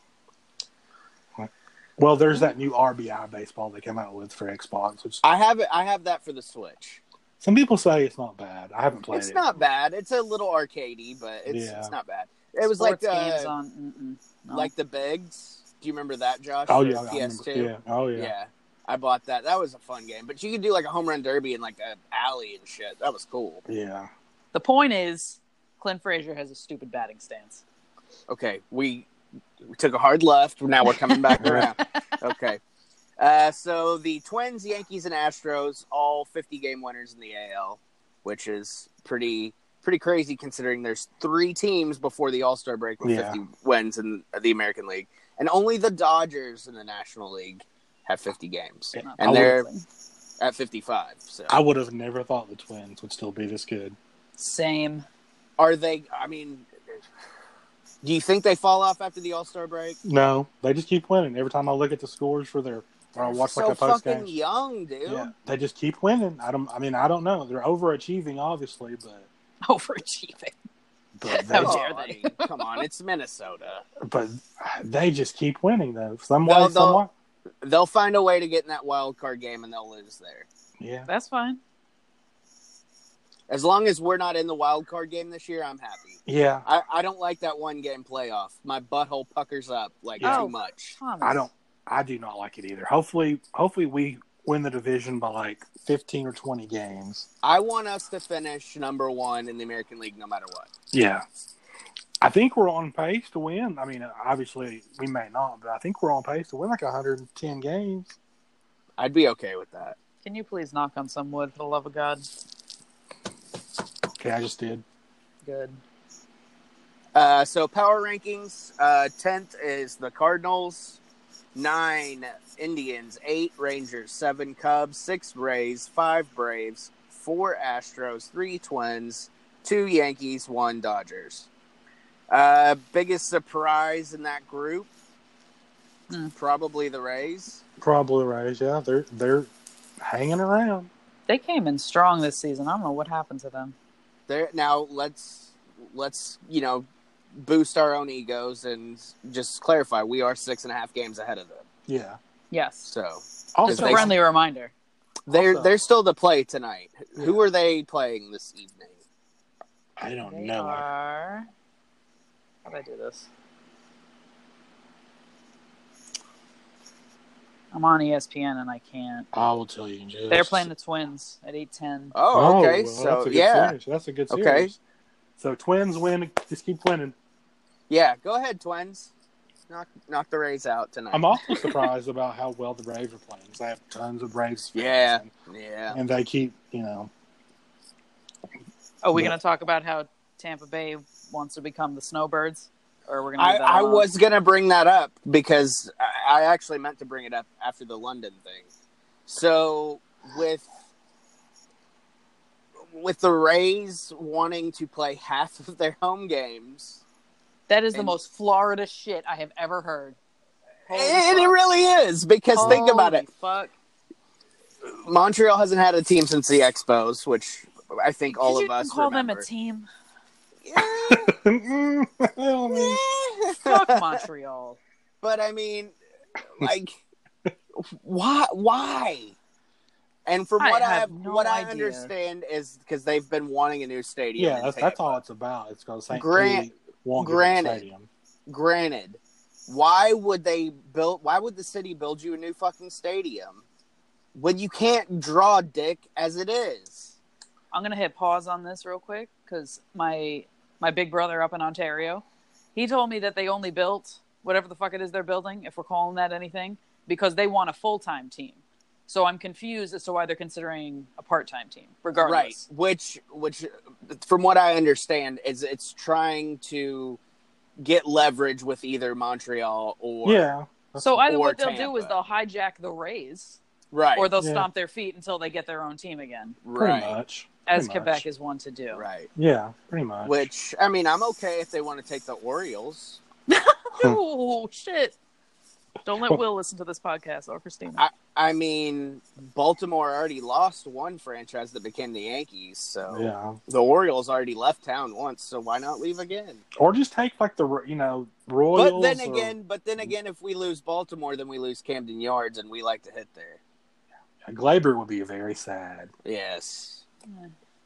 Well, there's that new R B I baseball they came out with for Xbox, which I have it. I have that for the Switch. some people say it's not bad. I haven't played It's it. not bad. It's a little arcadey, but it's Yeah. it's not bad. It was Sports like games uh, on. Mm-mm, no. like the Bigs. Do you remember that, Josh? Oh for yeah, I P S two. remember. Yeah. Oh yeah. Yeah, I bought that. That was a fun game. But you could do like a home run derby in like an alley and shit. That was cool. Yeah. The point is, Clint Frazier has a stupid batting stance. Okay, we, we took a hard left. Now we're coming back around. Okay. Uh, so the Twins, Yankees, and Astros, all fifty-game winners in the A L, which is pretty pretty crazy considering there's three teams before the All-Star break with Yeah. fifty wins in the American League. And only the Dodgers in the National League have fifty games. Yeah. And I they're would- at fifty-five. So I would have never thought the Twins would still be this good. Same. are they, I mean, do you think they fall off after the All-Star break? No, they just keep winning. Every time I look at the scores for their, or I watch so like a post fucking game, young, dude. yeah, they just keep winning. I don't. I mean, I don't know. They're overachieving, obviously, but Overachieving. but they, How Oh, dare I they? mean, come on, it's Minnesota. but they just keep winning though. Some They'll- way, they'll- somewhat. They'll find a way to get in that wild card game and they'll lose there. Yeah, That's fine. As long as we're not in the wild card game this year, I'm happy. yeah. I, I don't like that one game playoff. My butthole puckers up like Yeah. too much. Thomas. I don't. I do not like it either. Hopefully, hopefully we win the division by like fifteen or twenty games. I want us to finish number one in the American League no matter what. Yeah. I think we're on pace to win. I mean, obviously we may not, but I think we're on pace to win like one hundred ten games. I'd be okay with that. Can you please knock on some wood for the love of God? Okay, I just did. Good. Uh, so power rankings, uh, tenth is the Cardinals, nine Indians, eight Rangers, seven Cubs, six Rays, five Braves, four Astros, three Twins, two Yankees, one Dodgers. Uh, biggest surprise in that group, Hmm. probably the Rays. Probably Rays. Yeah, they're they're hanging around. They came in strong this season. I don't know what happened to them. They're, now let's let's you know boost our own egos and just clarify we are six and a half games ahead of them. Yeah. Yes. So Just Also, a they- friendly reminder. they're Also- they're still to play tonight. Who Yeah. are they playing this evening? I don't They know. are... How did I do this? I'm on E S P N and I can't. I will tell you in just. They're playing the Twins at eight ten. Oh, okay. well, so that's a good yeah, series. That's a good series. Okay. So Twins win. Just keep winning. yeah. Go ahead, Twins. Knock knock the Rays out tonight. I'm also surprised about how well the Braves are playing. 'Cause I have tons of Braves fans. Yeah. And, yeah. and they keep, you know. Oh, we're Yeah. going to talk about how Tampa Bay wants to become the Snowbirds? Or we're going to I, leave that I alone? was gonna bring that up because I, I actually meant to bring it up after the London thing. So with with the Rays wanting to play half of their home games, That is the and- most Florida shit I have ever heard. Holy and it fuck. really is because think about Holy it. Fuck. Montreal hasn't had a team since the Expos, which I think all Did of you us call remember. them a team? Mm, I mean, Fuck Montreal. But I mean, like, why? Why? And from I what I have have, no what I idea. understand is because they've been wanting a new stadium. yeah, in that's, that's Tampa. all it's about. It's because Saint Grant- Pete won't give granted. them a stadium. Granted, why would they build? Why would the city build you a new fucking stadium when you can't draw dick as it is? I'm going to hit pause on this real quick because my my big brother up in Ontario, he told me that they only built whatever the fuck it is they're building, if we're calling that anything, because they want a full-time team. So I'm confused as to why they're considering a part-time team, regardless. Right. Which which from what I understand, is it's trying to get leverage with either Montreal or Yeah. So either or what they'll Tampa. do is they'll hijack the Rays, right, or they'll Yeah. stomp their feet until they get their own team again, Pretty right, much. as Pretty Quebec much. is one to do. right. Yeah, pretty much. Which I mean, I'm okay if they want to take the Orioles. Oh shit! Don't let Well- Will listen to this podcast or Christina. I, I mean, Baltimore already lost one franchise that became the Yankees, so Yeah. the Orioles already left town once, so why not leave again? Or just take like the you know Royals. But then or- again, but then again, if we lose Baltimore, then we lose Camden Yards, and we like to hit there. Glaber would be very sad. Yes. Yeah.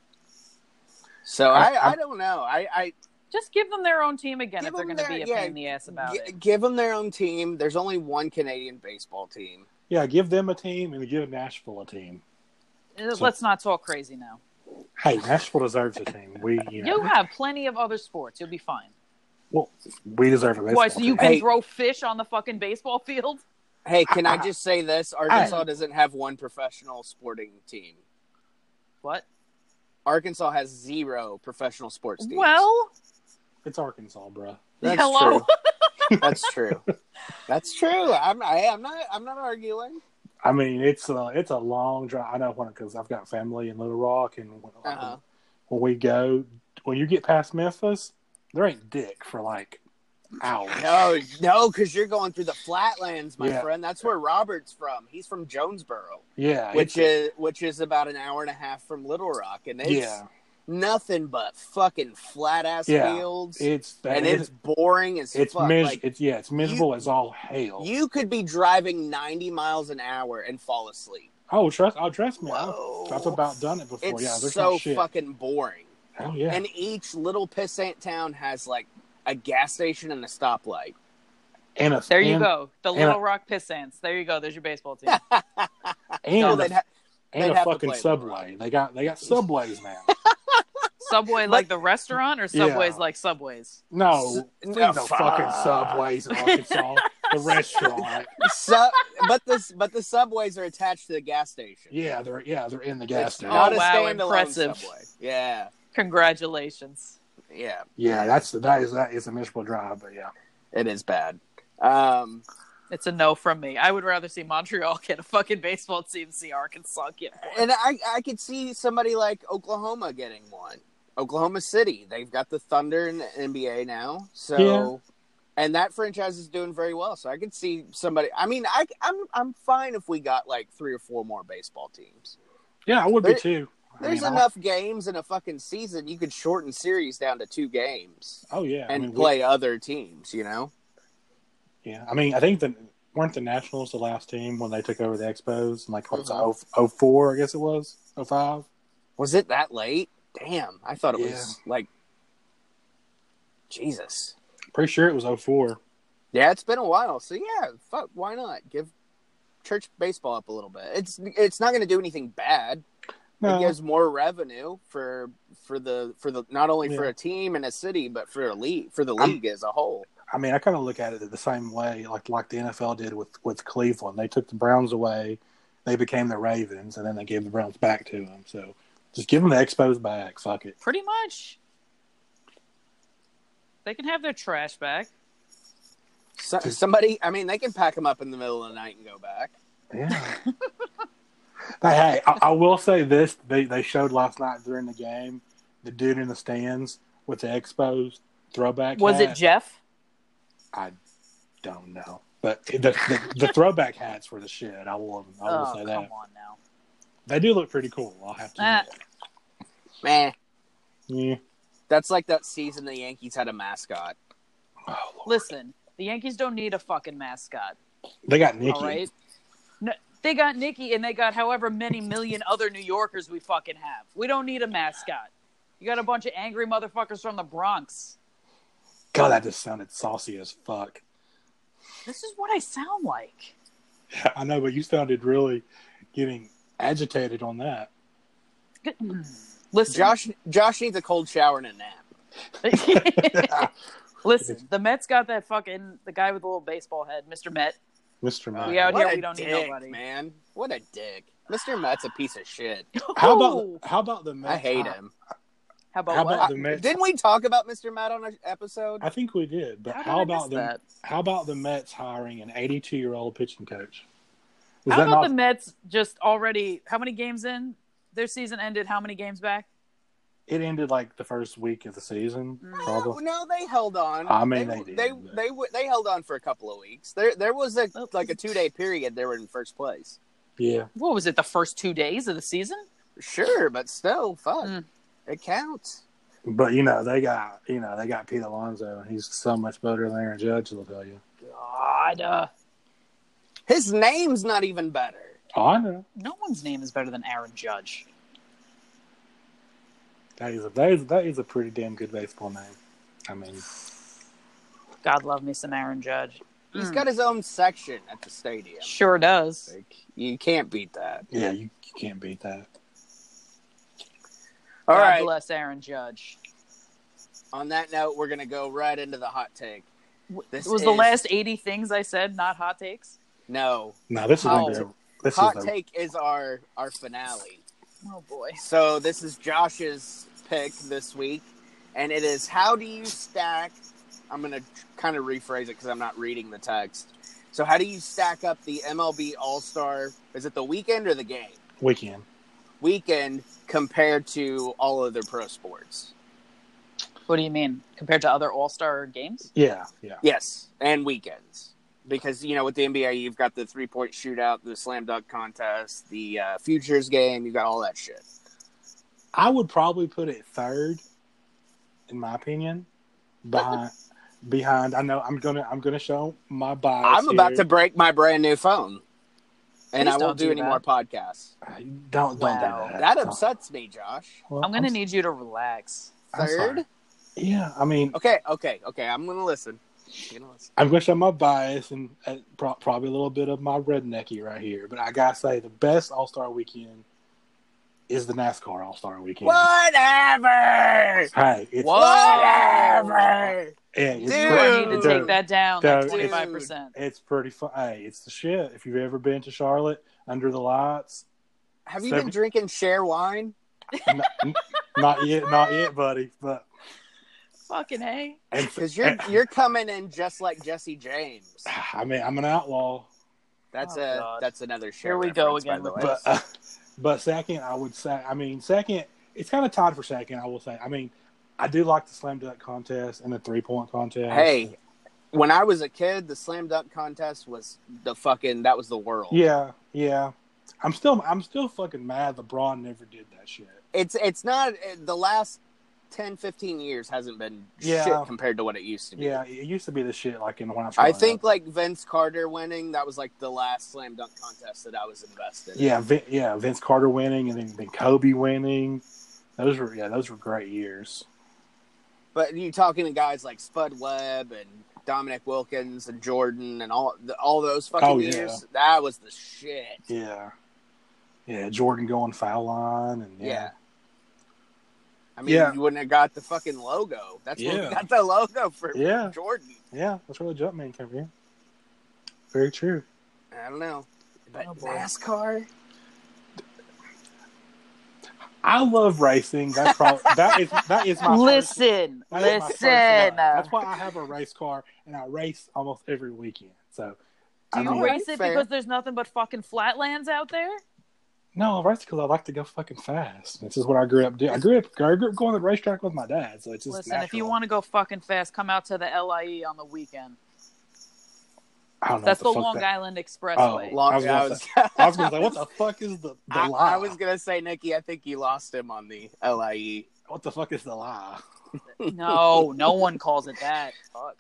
So I- I, I, I- don't know. I, I Just give them their own team again Give if they're them going to their- be a yeah, pain in the ass about g- it. give them their own team. There's only one Canadian baseball team. Yeah, give them a team and give Nashville a team. Uh, So- Let's not talk crazy now. Hey, Nashville deserves a team. We you know You have plenty of other sports. You'll be fine. well, we deserve a baseball Why? So you team. can Hey. throw fish on the fucking baseball field? Hey, can I just say this? Arkansas I- doesn't have one professional sporting team. What? Arkansas has zero professional sports teams. Well, It's Arkansas, bruh. That's hello. true. That's true. That's true. I'm, I, I'm not. I'm not arguing. I mean, it's a it's a long drive. I know when because I've got family in Little Rock, and when, Uh-huh. when we go, when you get past Memphis, there ain't dick for like hours. No, no, because you're going through the flatlands, my Yeah. friend. That's where Robert's from. He's from Jonesboro, Yeah, which it's- is which is about an hour and a half from Little Rock, and it's yeah, nothing but fucking flat ass Yeah. fields, it's and it's it's boring as it's, fuck. mis- Like, it's yeah, it's miserable as all hell. you could be driving ninety miles an hour and fall asleep. oh, trust, oh, trust me, I've, Whoa. I've about done it before. It's yeah, there's so no shit. fucking boring. Oh yeah, And each little pissant town has like a gas station and a stoplight. and a, There you and, go. The and Little a- Rock Pissants. There you go. There's your baseball team. and, No, a, they'd ha- and they'd a have to fucking play Little subway. They got they got subways now. Subway like the restaurant or Subways Yeah. like Subways? No, No, no, fuck. fucking subways in Arkansas. The restaurant. Su- but the but the subways are attached to the gas station. Yeah, they're yeah they're in the gas It's station. not Oh, a wow, standalone impressive. subway. Yeah, Congratulations. yeah, Yeah, that's that is that is a miserable drive, but yeah. it is bad. Um, It's a no from me. I would rather see Montreal get a fucking baseball team, see Arkansas get one. and I I could see somebody like Oklahoma getting one. Oklahoma City, they've got the Thunder in the N B A now, so Yeah. and that franchise is doing very well. So I could see somebody. I mean, I I'm I'm fine if we got like three or four more baseball teams. Yeah, I would There- be too. I There's mean, I- enough games in a fucking season. You could shorten series down to two games oh yeah, I and mean, we- play other teams. You know. yeah, I mean, I think the weren't the Nationals the last team when they took over the Expos? Like what was it, Mhm. oh, oh four, I guess it was oh five. Was it that late? Damn, I thought it Yeah. was like Jesus. Pretty sure it was oh four. Yeah, it's been a while. So yeah, fuck, why not give church baseball up a little bit? It's it's not going to do anything bad. No, It gives more revenue for for the for the not only for Yeah. a team and a city, but for a league for the I'm- league as a whole. I mean, I kind of look at it the same way, like like the N F L did with, with Cleveland. They took the Browns away, they became the Ravens, and then they gave the Browns back to them. So just give them the Expos back. Fuck it. Pretty much. They can have their trash back. So, somebody, I mean, they can pack them up in the middle of the night and go back. Yeah. But hey, I, I will say this: they they showed last night during the game the dude in the stands with the Expos throwback. Was it hat. Jeff? I don't know, but the, the the throwback hats were the shit. I will I will Oh, say come that on now. they do look pretty cool. I'll have to. Ah. admit. Man, Yeah. that's like that season the Yankees had a mascot. Oh, Lord. Listen, the Yankees don't need a fucking mascot. They got Nikki. All right. No, they got Nikki, and they got however many million other New Yorkers we fucking have. We don't need a mascot. You got a bunch of angry motherfuckers from the Bronx. God, that just sounded saucy as fuck. This is what I sound like. I know, but you sounded really getting agitated on that. Listen, Josh, Josh needs a cold shower and a nap. listen. The Mets got that fucking the guy with the little baseball head, Mister Met. Mister Matt. We out What here, a we don't need dick, nobody. man. What a dick. Mister Met's a piece of shit. How Ooh. about how about the Mets? I hate hi- him. How about How what? about the Mets? Didn't we talk about Mister Matt on an episode? I think we did, but How did how I about miss the that? how about the Mets hiring an eighty-two-year-old pitching coach? Was How that about not, the Mets just already? How many games in? Their season ended. How many games back? It ended like the first week of the season, Mm. No, probably. no, they held on. I mean, they they did, They but- they, they, they held on for a couple of weeks. There there was a Oh. like a two day period they were in first place. Yeah, What was it? The first two days of the season? Sure, but still, fuck, Mm. it counts. but you know they got you know they got Pete Alonso, and he's so much better than Aaron Judge. They'll tell you. God, uh, His name's not even better. Oh, I know no one's name is better than Aaron Judge. that is a that is, that is a pretty damn good baseball name. I mean, God love me some Aaron Judge. He's Mm. got his own section at the stadium. Sure does. Like, you can't beat that. yeah, you, you can't beat that. All God right. bless Aaron Judge. On that note, we're gonna go right into the hot take. This was the is- last eighty things I said not hot takes? No, No, this is Oh. gonna be, this hot is the, take is our our finale. Oh boy. So this is Josh's pick this week, and it is how do you stack? I'm gonna kind of rephrase it because I'm not reading the text. So how do you stack up the M L B All Star? Is it the weekend or the game? weekend. Weekend compared to all other pro sports. What do you mean compared to other All-Star games? Yeah, yeah. Yes, and weekends. Because, you know, with the N B A, you've got the three-point shootout, the slam dunk contest, the uh, futures game. You've got all that shit. I would probably put it third, in my opinion, behind. behind. I know I'm gonna I'm gonna show my bias. I'm about here. to break my brand new phone. And Please I won't don't do do any that. more podcasts. Don't don't Wow. do that. That Don't. upsets me, Josh. Well, I'm gonna I'm- need you to relax. I'm Third? sorry. Yeah, I mean, Okay, okay, okay. I'm going to listen. I'm gonna listen. I'm gonna show my bias and uh, pro- probably a little bit of my rednecky right here, but I gotta say the best All Star Weekend is the NASCAR All Star Weekend. Whatever! Hey, it's Whatever! yeah, it's Dude. You I need to dude, take that down like Dude. twenty-five percent. It's pretty fun. Hey, it's the shit. If you've ever been to Charlotte under the lights, Have you Seven- been drinking share wine? n- n- not yet, not yet, buddy. But Fucking A. and, Because you're and- you're coming in just like Jesse James. I mean, I'm an outlaw. That's Oh, a God. that's another share. Here we go reference, again by the with way. But uh, but second, I would say, I mean, second, it's kind of tied for second. I will say, I mean, I do like the slam dunk contest and the three point contest. Hey, when I was a kid, the slam dunk contest was the fucking that was the world. yeah, yeah. I'm still, I'm still fucking mad. LeBron never did that shit. It's it's not the last ten, fifteen years hasn't been Yeah. shit compared to what it used to be. Yeah, it used to be the shit like in when I was. I growing think up. like Vince Carter winning, that was like the last slam dunk contest that I was invested in. Yeah, Vin, yeah, Vince Carter winning and then, then Kobe winning. Those were yeah, those were great years. But you talking to guys like Spud Webb and Dominic Wilkins and Jordan and all all those fucking Oh, yeah. years, that was the shit. Yeah, yeah, Jordan going foul line and Yeah. yeah, I mean, Yeah. you wouldn't have got the fucking logo. That's when Yeah. we got the logo for Yeah. Jordan. yeah, that's where the Jumpman came in. Very true. I don't know. But Oh, boy. NASCAR? I love racing. That's probably that is that is my first- Listen, that is my first listen. love. That's why I have a race car and I race almost every weekend. So Do I you mean, Alright, race it fair. because there's nothing but fucking flatlands out there? no, I race because I like to go fucking fast. This is what I grew up doing. I grew up, I grew up going to the racetrack with my dad, so it's just Listen, natural. if you want to go fucking fast, come out to the L I E on the weekend. I don't know That's what the the fuck Long that- Island Expressway. Oh. Long, I was I gonna was, I was going to say, what the fuck is the, the I, lie? I was gonna say, Nikki, I think you lost him on the L I E. What the fuck is the lie? No, no one calls it that. Fuck.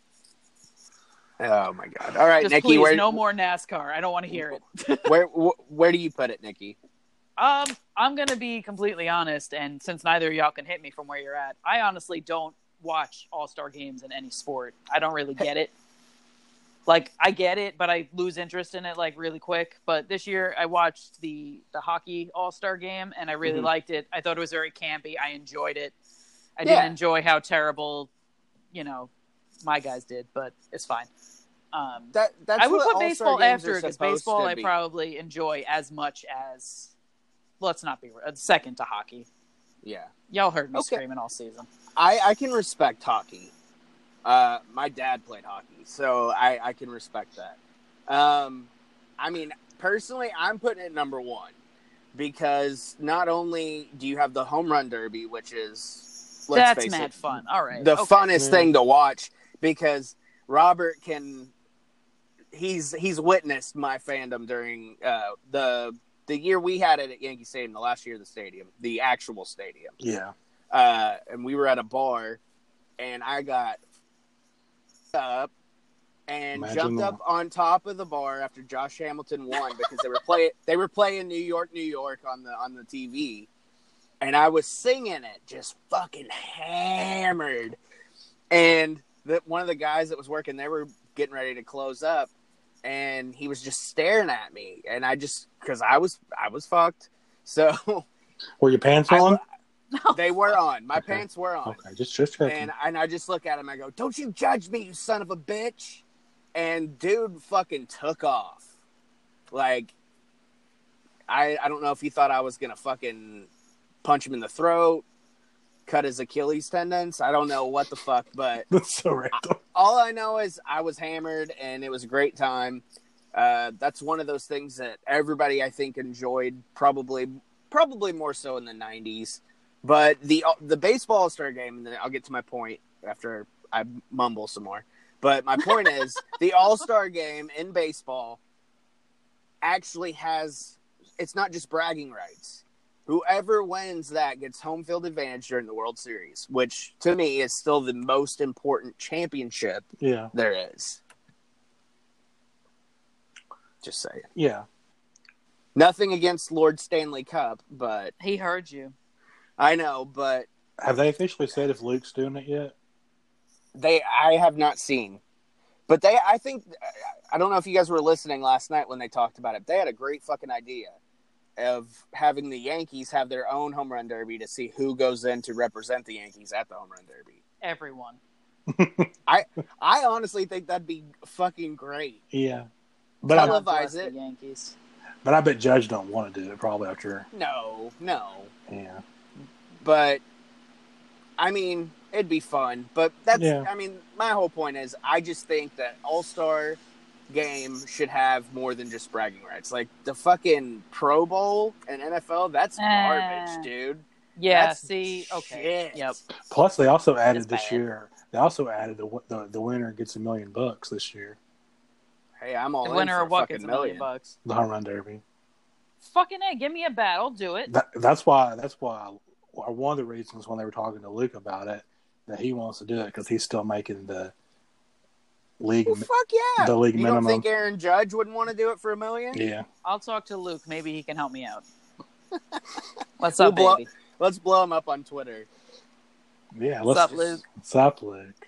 Oh my god! All right, Just Nikki, please, where, no more NASCAR. I don't want to hear it. where wh- where do you put it, Nikki? Um, I'm gonna be completely honest, and since neither of y'all can hit me from where you're at, I honestly don't watch All-Star games in any sport. I don't really get it. Like, I get it, but I lose interest in it like really quick. But this year, I watched the the hockey All-Star game, and I really Mhm. liked it. I thought it was very campy. I enjoyed it. I Yeah. didn't enjoy how terrible, you know, my guys did, but it's fine. Um, That that's I would what put All-Star baseball games after are because supposed baseball to I be. probably enjoy as much as. Let's not be uh, second to hockey. Yeah. Y'all heard me Okay. screaming all season. I, I can respect hockey. Uh, my dad played hockey, so I, I can respect that. Um, I mean, personally, I'm putting it number one because not only do you have the home run derby, which is let's That's face mad it, fun. All right. the okay. funnest Yeah. thing to watch because Robert can he's he's witnessed my fandom during uh, the the year we had it at Yankee Stadium, the last year of the stadium, the actual stadium. Yeah. Uh, and we were at a bar, and I got up and Imagine jumped that. up on top of the bar after Josh Hamilton won because they were playing they were playing New York, New York on the on the T V, and I was singing it just fucking hammered. And the, one of the guys that was working, they were getting ready to close up, and he was just staring at me, and I just because I was I was fucked, so Were your pants I- on? they were on. My Okay. pants were on. Okay, just just checking. And and I just look at him. I go, "Don't you judge me, you son of a bitch!" And dude, fucking took off. Like, I I don't know if he thought I was gonna fucking punch him in the throat, cut his Achilles tendons. I don't know what the fuck, but That's so random. all I know is I was hammered, and it was a great time. Uh, that's one of those things that everybody I think enjoyed, probably probably more so in the nineties. But the the baseball All-Star game, and then I'll get to my point after I mumble some more. But my point is, the All-Star game in baseball actually has, it's not just bragging rights. Whoever wins that gets home field advantage during the World Series, which to me is still the most important championship Yeah. there is. Just saying. Yeah. Nothing against Lord Stanley Cup, but He heard you. I know, but Have they officially said if Luke's doing it yet? they I have not seen. But they I think I don't know if you guys were listening last night when they talked about it. They had a great fucking idea of having the Yankees have their own home run derby to see who goes in to represent the Yankees at the home run derby. Everyone. I I honestly think that'd be fucking great. Yeah. But I, Tele- God bless Televise it. the Yankees. but I bet Judge don't want to do it probably after. No, no. Yeah. But I mean, it'd be fun. But that's Yeah. I mean, my whole point is I just think that All-Star game should have more than just bragging rights. Like the fucking Pro Bowl and N F L, that's Eh. garbage, dude. Yeah, That's see, okay. shit. Yep. Plus, they also added It's this bad. year. They also added the, the the winner gets a million bucks this year. Hey, I'm all The in winner for of what fucking gets a million million. bucks? The home run derby. Fucking A, give me a bat. I'll do it. That, that's why. That's why. One of the reasons when they were talking to Luke about it that he wants to do it because he's still making the league. Well, fuck yeah. The league you minimum. don't think Aaron Judge wouldn't want to do it for a million? Yeah. I'll talk to Luke. Maybe he can help me out. What's We'll up, blow- baby? Let's blow him up on Twitter. Yeah. What's let's, up, Luke? What's up, Luke?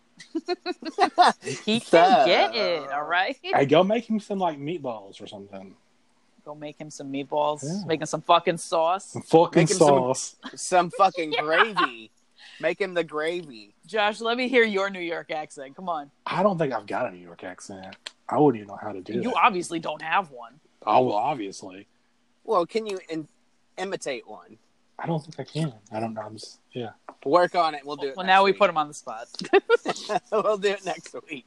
He So- can get it, all right? Hey, go make him some like meatballs or something. Go make him some meatballs. Yeah. Making some fucking sauce. Some fucking Make him some- sauce. Some fucking gravy. Make him the gravy. Josh, let me hear your New York accent. Come on. I don't think I've got a New York accent. I wouldn't even know how to do You that. obviously don't have one. Oh well, obviously. Well, can you in- imitate one? I don't think I can. I don't know. I'm just, yeah. Work on it. We'll do it. Well, next now we week. put him on the spot. We'll do it next week.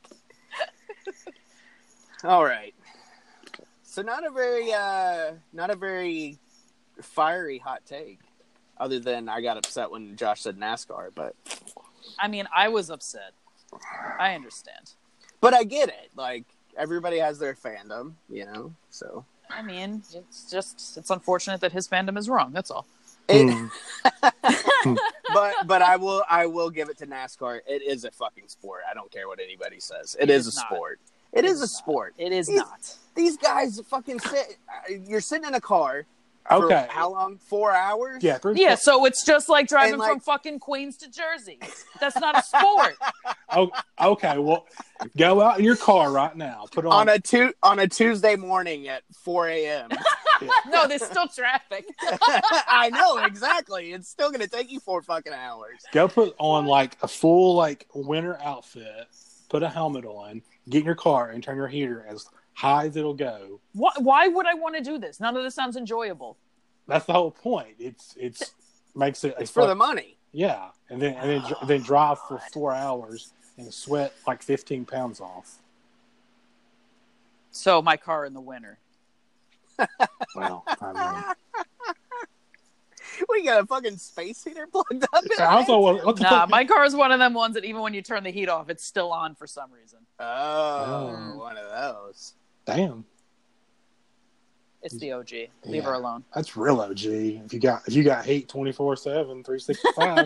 All right. So not a very, uh, not a very fiery hot take, other than I got upset when Josh said NASCAR, but I mean, I was upset. I understand. but I get it. Like everybody has their fandom, you know. So I mean, it's just, it's unfortunate that his fandom is wrong. That's all. it, Hmm. but but I will I will give it to NASCAR. It is a fucking sport. I don't care what anybody says. It, It is, is a not. sport. It is a not. sport. It is He's- not. These guys fucking sit. You're sitting in a car. For Okay. how long? Four hours? Yeah. Three, Yeah, so it's just like driving And, like- from fucking Queens to Jersey. That's not a sport. Oh, okay. Well, go out in your car right now. Put on. on a tu- on a Tuesday morning at four a.m. No, there's still traffic. I know exactly. It's still gonna take you four fucking hours. Go put on like a full like winter outfit. Put a helmet on. Get in your car and turn your heater as high as it'll go. Why, why would I want to do this? None of this sounds enjoyable. That's the whole point. It's it's makes it. It's for the money. Yeah, and then and then oh, then drive for four hours and sweat like fifteen pounds off. So my car in the winter. Well, I mean, we got a fucking space heater plugged up. In I also, what, what the nah, fuck? my car is one of them ones that even when you turn the heat off, it's still on for some reason. Oh, oh. one of those. Damn. It's the O G. Leave yeah, her alone. That's real O G. If you got if you got heat twenty-four seven, three sixty-five.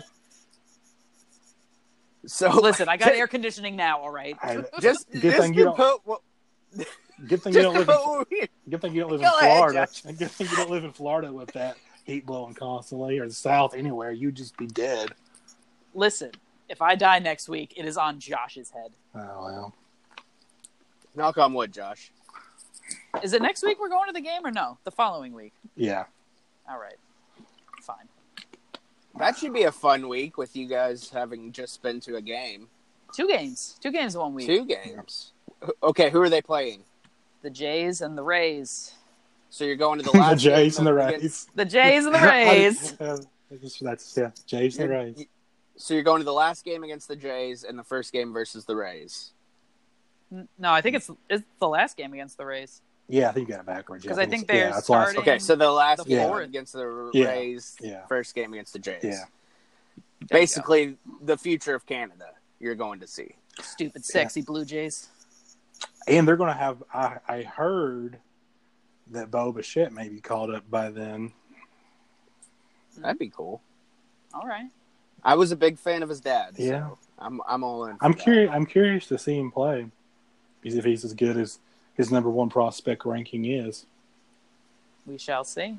So listen, I got air conditioning now. All right. I, just good just thing you don't. Put, well, good thing you don't live. In, in, good thing you don't live Go in Florida. Ahead, good thing you don't live in Florida with that heat blowing constantly, or the South anywhere. You'd just be dead. Listen, if I die next week, it is on Josh's head. Oh well. Knock on wood, Josh. Is it next week we're going to the game or no? The following week? Yeah. All right. Fine. That should be a fun week with you guys having just been to a game. Two games. Two games one week. Two games. Okay, who are they playing? The Jays and the Rays. So you're going to the last the Jays game and the against... Rays. The Jays and the Rays. uh, that's, yeah, Jays and the Rays. So you're going to the last game against the Jays and the first game versus the Rays. No, I think it's it's the last game against the Rays. Yeah, I think you got it backwards. Because yeah, I think it's, they're yeah, starting. Okay, so the last the game fourth. against the Yeah. Rays, Yeah. first game against the Jays. Yeah. Basically, the future of Canada you're going to see. Stupid, sexy yeah. Blue Jays. And they're going to have, I, I heard that Bo Bichette may be called up by then. That'd be cool. All right. I was a big fan of his dad. Yeah. So I'm I'm all in. I'm curious. I'm curious to see him play. Because if he's as good as his number one prospect ranking is. We shall see.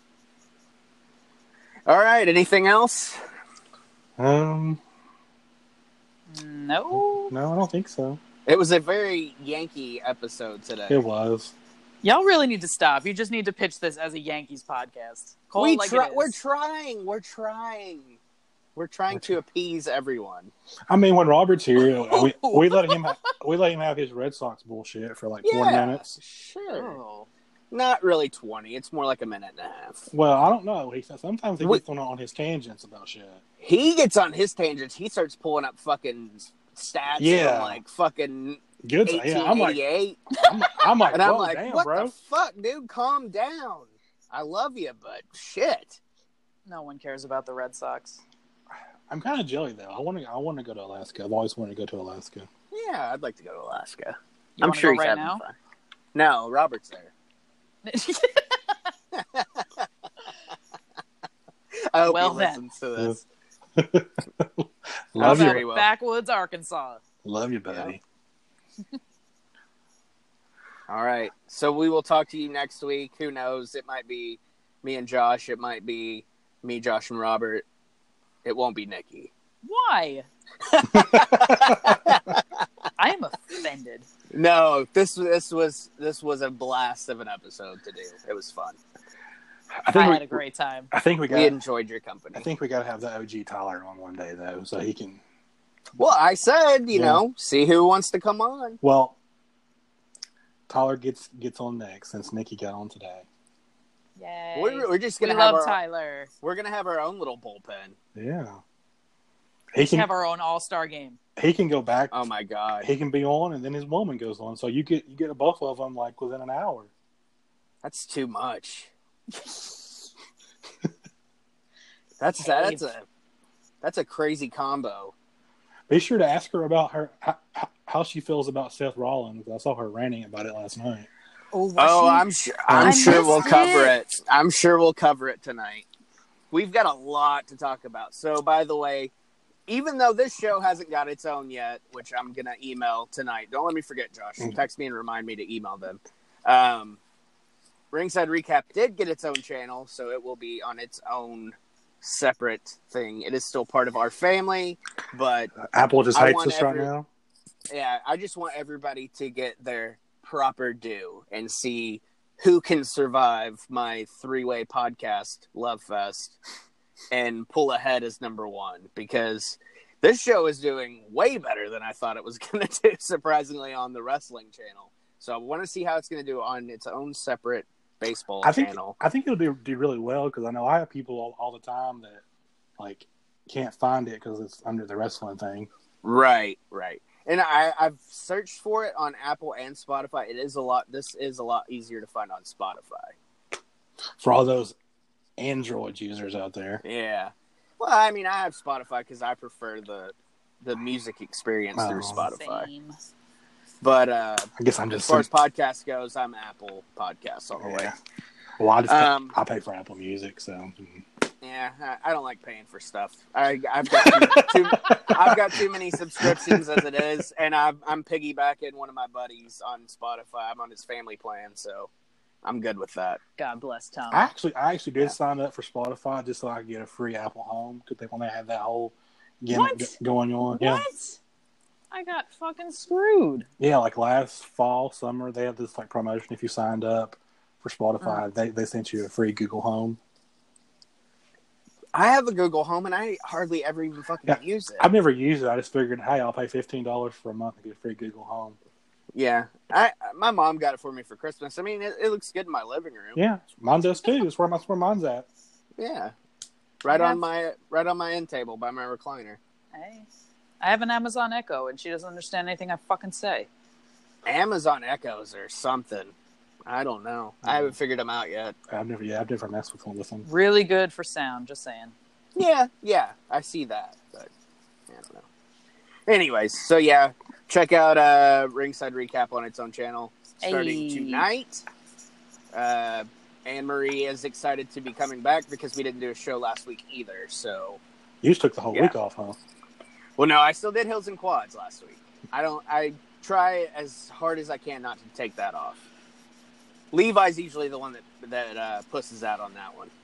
All right. Anything else? Um. No. No, I don't think so. It was a very Yankee episode today. It was. Y'all really need to stop. You just need to pitch this as a Yankees podcast. Call we it like try, it is. We're trying. We're trying. We're trying to appease everyone. I mean, when Robert's here, we, we let him ha- we let him have his Red Sox bullshit for like yeah, twenty minutes. Sure. Oh. Not really twenty. It's more like a minute and a half. Well, I don't know. He sometimes he we, gets on, on his tangents about shit. He gets on his tangents. He starts pulling up fucking stats yeah. from like fucking Good. Yeah, I'm like, I'm, I'm like, and I'm like, damn, what bro. the fuck, dude? Calm down. I love you, but shit. No one cares about the Red Sox. I'm kind of jelly though. I want to. I want to go to Alaska. I've always wanted to go to Alaska. Yeah, I'd like to go to Alaska. You I'm sure go he's right having now? fun. No, Robert's there. I hope Well he then. listens to this. Love sure you, he will. Backwoods, Arkansas. love you, buddy. All right. So we will talk to you next week. Who knows? It might be me and Josh. It might be me, Josh, and Robert. It won't be Nikki. Why? I am offended. No, this this was this was a blast of an episode to do. It was fun. I think I we, had a great time. I think we got. We enjoyed your company. I think we got to have the O G Tyler on one day though, so he can. Well, I said, you Yeah. know, see who wants to come on. Well, Tyler gets gets on next since Nikki got on today. Yay. We're, we're just we gonna have love our, Tyler. We're gonna have our own little bullpen. Yeah, We he should can have our own all-star game. he can go back. Oh my god, He can be on, and then his woman goes on. So you get you get both of them like within an hour. that's too much. that's that's a that's a crazy combo. Be sure to ask her about her how, how she feels about Seth Rollins. I saw her ranting about it last night. Oh, was Oh, she? I'm sure. I'm I sure we'll missed cover it. it. I'm sure we'll cover it tonight. We've got a lot to talk about. So, by the way, even though this show hasn't got its own yet, which I'm gonna email tonight. Don't let me forget, Josh. Text me and remind me to email them. Um, Ringside Recap did get its own channel, so it will be on its own separate thing. It is still part of our family, but Apple just I hates want us right every- now. yeah, I just want everybody to get their proper due and see who can survive my three-way podcast Love Fest and pull ahead as number one, because this show is doing way better than I thought it was going to do, surprisingly, on the wrestling channel. So I want to see how it's going to do on its own separate baseball I think channel. I think it'll do do really well because I know I have people all, all the time that like can't find it because it's under the wrestling thing. Right, right. And I, I've searched for it on Apple and Spotify. It is a lot. This is a lot easier to find on Spotify. For all those Android users out there. Yeah. Well, I mean, I have Spotify because I prefer the the music experience Oh. through Spotify. Same. But uh, I guess I'm as just far as podcast goes, I'm Apple Podcasts all the way. yeah. Well, I just pay, Um, I pay for Apple Music, so Yeah, I, I don't like paying for stuff. I, I've got too, too, I've got too many subscriptions as it is, and I'm, I'm piggybacking one of my buddies on Spotify. I'm on his family plan, so I'm good with that. God bless Tom. I actually I actually did Yeah. sign up for Spotify just so I could get a free Apple Home because they want to have that whole gimmick What? g- going on. What? Yeah, I got fucking screwed. yeah. Like last fall, summer, they had this like promotion. If you signed up for Spotify, they they sent you a free Google Home. I have a Google Home, and I hardly ever even fucking Yeah. use it. I've never used it. I just figured, hey, I'll pay fifteen dollars for a month to get a free Google Home. Yeah, I my mom got it for me for Christmas. I mean, it, it looks good in my living room. Yeah, mine does too. That's where, that's where mine's at. Yeah, right I on have- my right on my end table by my recliner. Hey. I have an Amazon Echo, and she doesn't understand anything I fucking say. Amazon Echoes or something. I don't know. I haven't figured them out yet. I've never, yeah, I've never messed with one with them. Really good for sound, just saying. Yeah, yeah, I see that, but I don't know. Anyways, so yeah, check out uh, Ringside Recap on its own channel starting Hey. tonight. Uh, Anne Marie is excited to be coming back because we didn't do a show last week either. So, You just took the whole Yeah. week off, huh? well, no, I still did Hills and Quads last week. I don't. I try as hard as I can not to take that off. Levi's usually the one that that uh, pusses out on that one.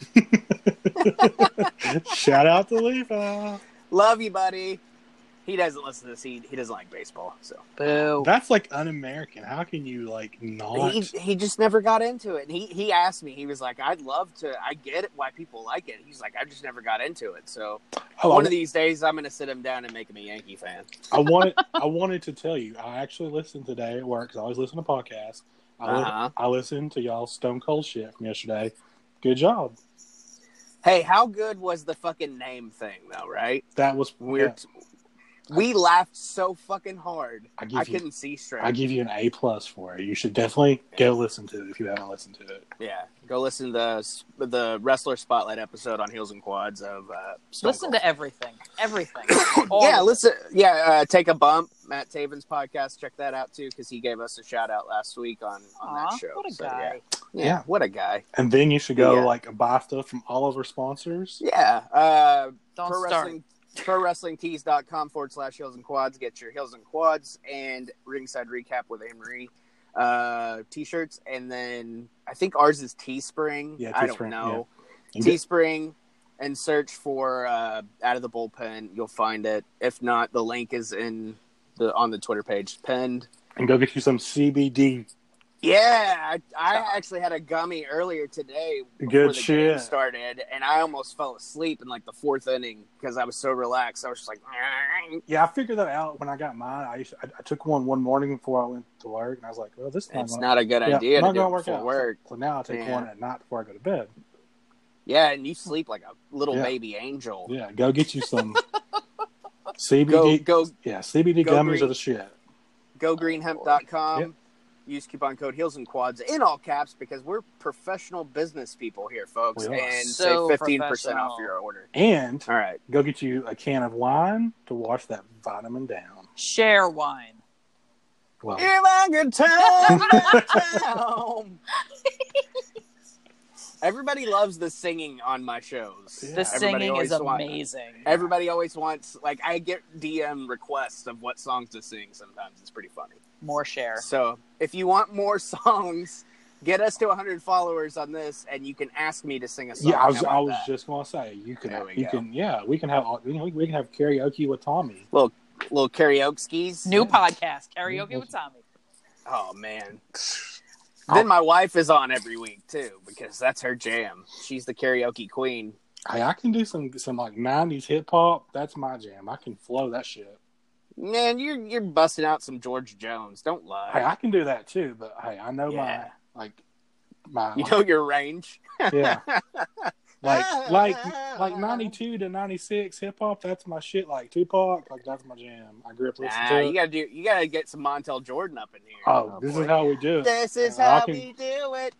Shout out to Levi. Love you, buddy. He doesn't listen to this. He, he doesn't like baseball, so Boo. That's like un-American. How can you like not? he he just never got into it. And he he asked me. He was like, "I'd love to. I get it why people like it." He's like, "I just never got into it." So Oh, one I, of these days, I'm gonna sit him down and make him a Yankee fan. I wanted I wanted to tell you. I actually listened today at work because I always listen to podcasts. I, li- Uh-huh. I listened to y'all's Stone Cold shit from yesterday. Good job. Hey, how good was the fucking name thing though? Right? That was We're yeah, we laughed so fucking hard. I I, give you- couldn't see straight. I give you an A plus for it. You should definitely go listen to it if you haven't listened to it. Yeah, go listen to the the wrestler spotlight episode on Heels and Quads of uh, Stone Listen Cold. to everything. Everything. All Yeah, of it. listen. Yeah, uh, take a bump. Matt Taven's podcast. Check that out too because he gave us a shout out last week on on Aw, that show. what a So, guy. Yeah. Yeah, Yeah. what a guy. And then you should go Yeah. like buy stuff from all of our sponsors. Yeah. Uh, Don't pro start. wrestling pro wrestling tees dot com forward slash Heels and Quads. Get your Heels and Quads and Ringside Recap with Anne Marie uh, t-shirts, and then I think ours is Teespring. Yeah, I don't Teespring, know. And get- Teespring, and search for uh, Out of the Bullpen. You'll find it. If not, the link is in the on the Twitter page pinned. and go get you some C B D. Yeah, I, I actually had a gummy earlier today before Good the shit. game started, and I almost fell asleep in like the fourth inning because I was so relaxed. I was just like, Yeah, I figured that out when I got mine. I, used to, I, I took one one morning before I went to work, and I was like, "Well, this it's not not a good yeah, idea not to do gonna it work before out." work. So now I take Yeah. one at night before I go to bed. Yeah, and you sleep like a little Yeah. baby angel. Yeah, go get you some C B D. Go go Yeah, C B D go gummies green. are the shit. go green hemp dot com. Yep. Use coupon code Heels and Quads in all caps because we're professional business people here, folks, We are. and So save fifteen percent professional. off your order. And All right. go get you a can of wine to wash that vitamin down. Share wine. Well, If I could turn back time. Everybody loves the singing on my shows. Yeah. The Everybody singing always is want- amazing. Everybody always wants, like, I get D M requests of what songs to sing sometimes. It's pretty funny. More share. So if you want more songs, get us to one hundred followers on this, and you can ask me to sing a song. yeah, I was How about I was that? just gonna say you can There we you go. can yeah we can have we can, we can have karaoke with Tommy. Little karaoke skis. New Yeah. podcast. Karaoke with Tommy. Oh, man. Then my wife is on every week, too, because that's her jam. She's the karaoke queen. Hey, I can do some some like nineties hip hop. That's my jam. I can flow that shit. Man, you're you're busting out some George Jones. Don't lie. Hey, I can do that too. But hey, I know Yeah. my like my You know your range. yeah. Like like like ninety-two to ninety-six hip hop, that's my shit. Like Tupac, like that's my jam. I grew up listening Nah, to you it. gotta do. You gotta get some Montel Jordan up in here. Oh, Oh, this boy. is how we do it. This is And I how can- we do it.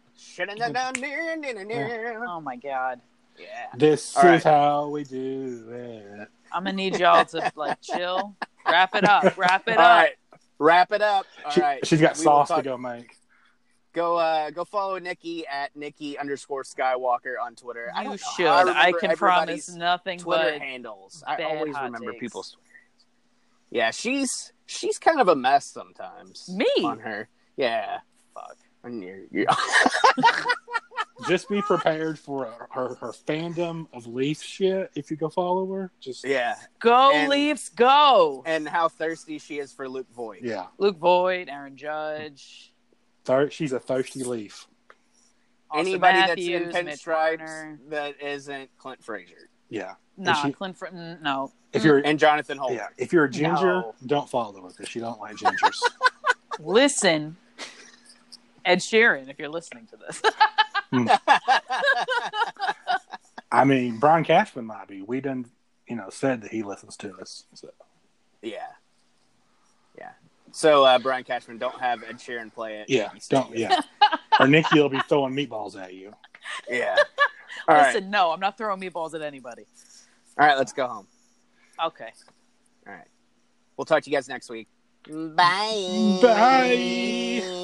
Yeah. Oh my god. This All is right. how we do it. I'm gonna need y'all to like chill. Wrap it up. Wrap it All up. right, wrap it up. All She, right, She's got We will sauce talk- to go make. Go, uh, go follow Nikki at Nikki underscore Skywalker on Twitter. I You don't know should. how I, remember can everybody's promise nothing Twitter but handles. I bad always hot remember takes. people's Twitter handles. Yeah, she's she's kind of a mess sometimes. Me? on her. Yeah, fuck. And you're, you're... Just be prepared for her, her fandom of Leaf shit if you go follow her. Just yeah, go And- Leafs, go. and how thirsty she is for Luke Voigt. yeah. Luke Voigt, Aaron Judge, Thir- she's a thirsty Leaf. Austin Anybody Matthews, that's in Mitch pinstripes Marner. that isn't Clint Frazier Yeah. Nah, she- Clint. Fr- n- no. If you're and Jonathan Holt. yeah, if you're a ginger, No. don't follow her because she don't like gingers. Listen, Ed Sheeran, if you're listening to this. I mean, Brian Cashman might be. We done, you know, said that he listens to us. So. Yeah. Yeah. So, uh, Brian Cashman, don't have Ed Sheeran play it. Yeah, don't. Yeah, or Nikki will be throwing meatballs at you. Yeah. All right. Listen, no, I'm not throwing meatballs at anybody. All right, let's go home. Okay. All right. We'll talk to you guys next week. Bye. Bye.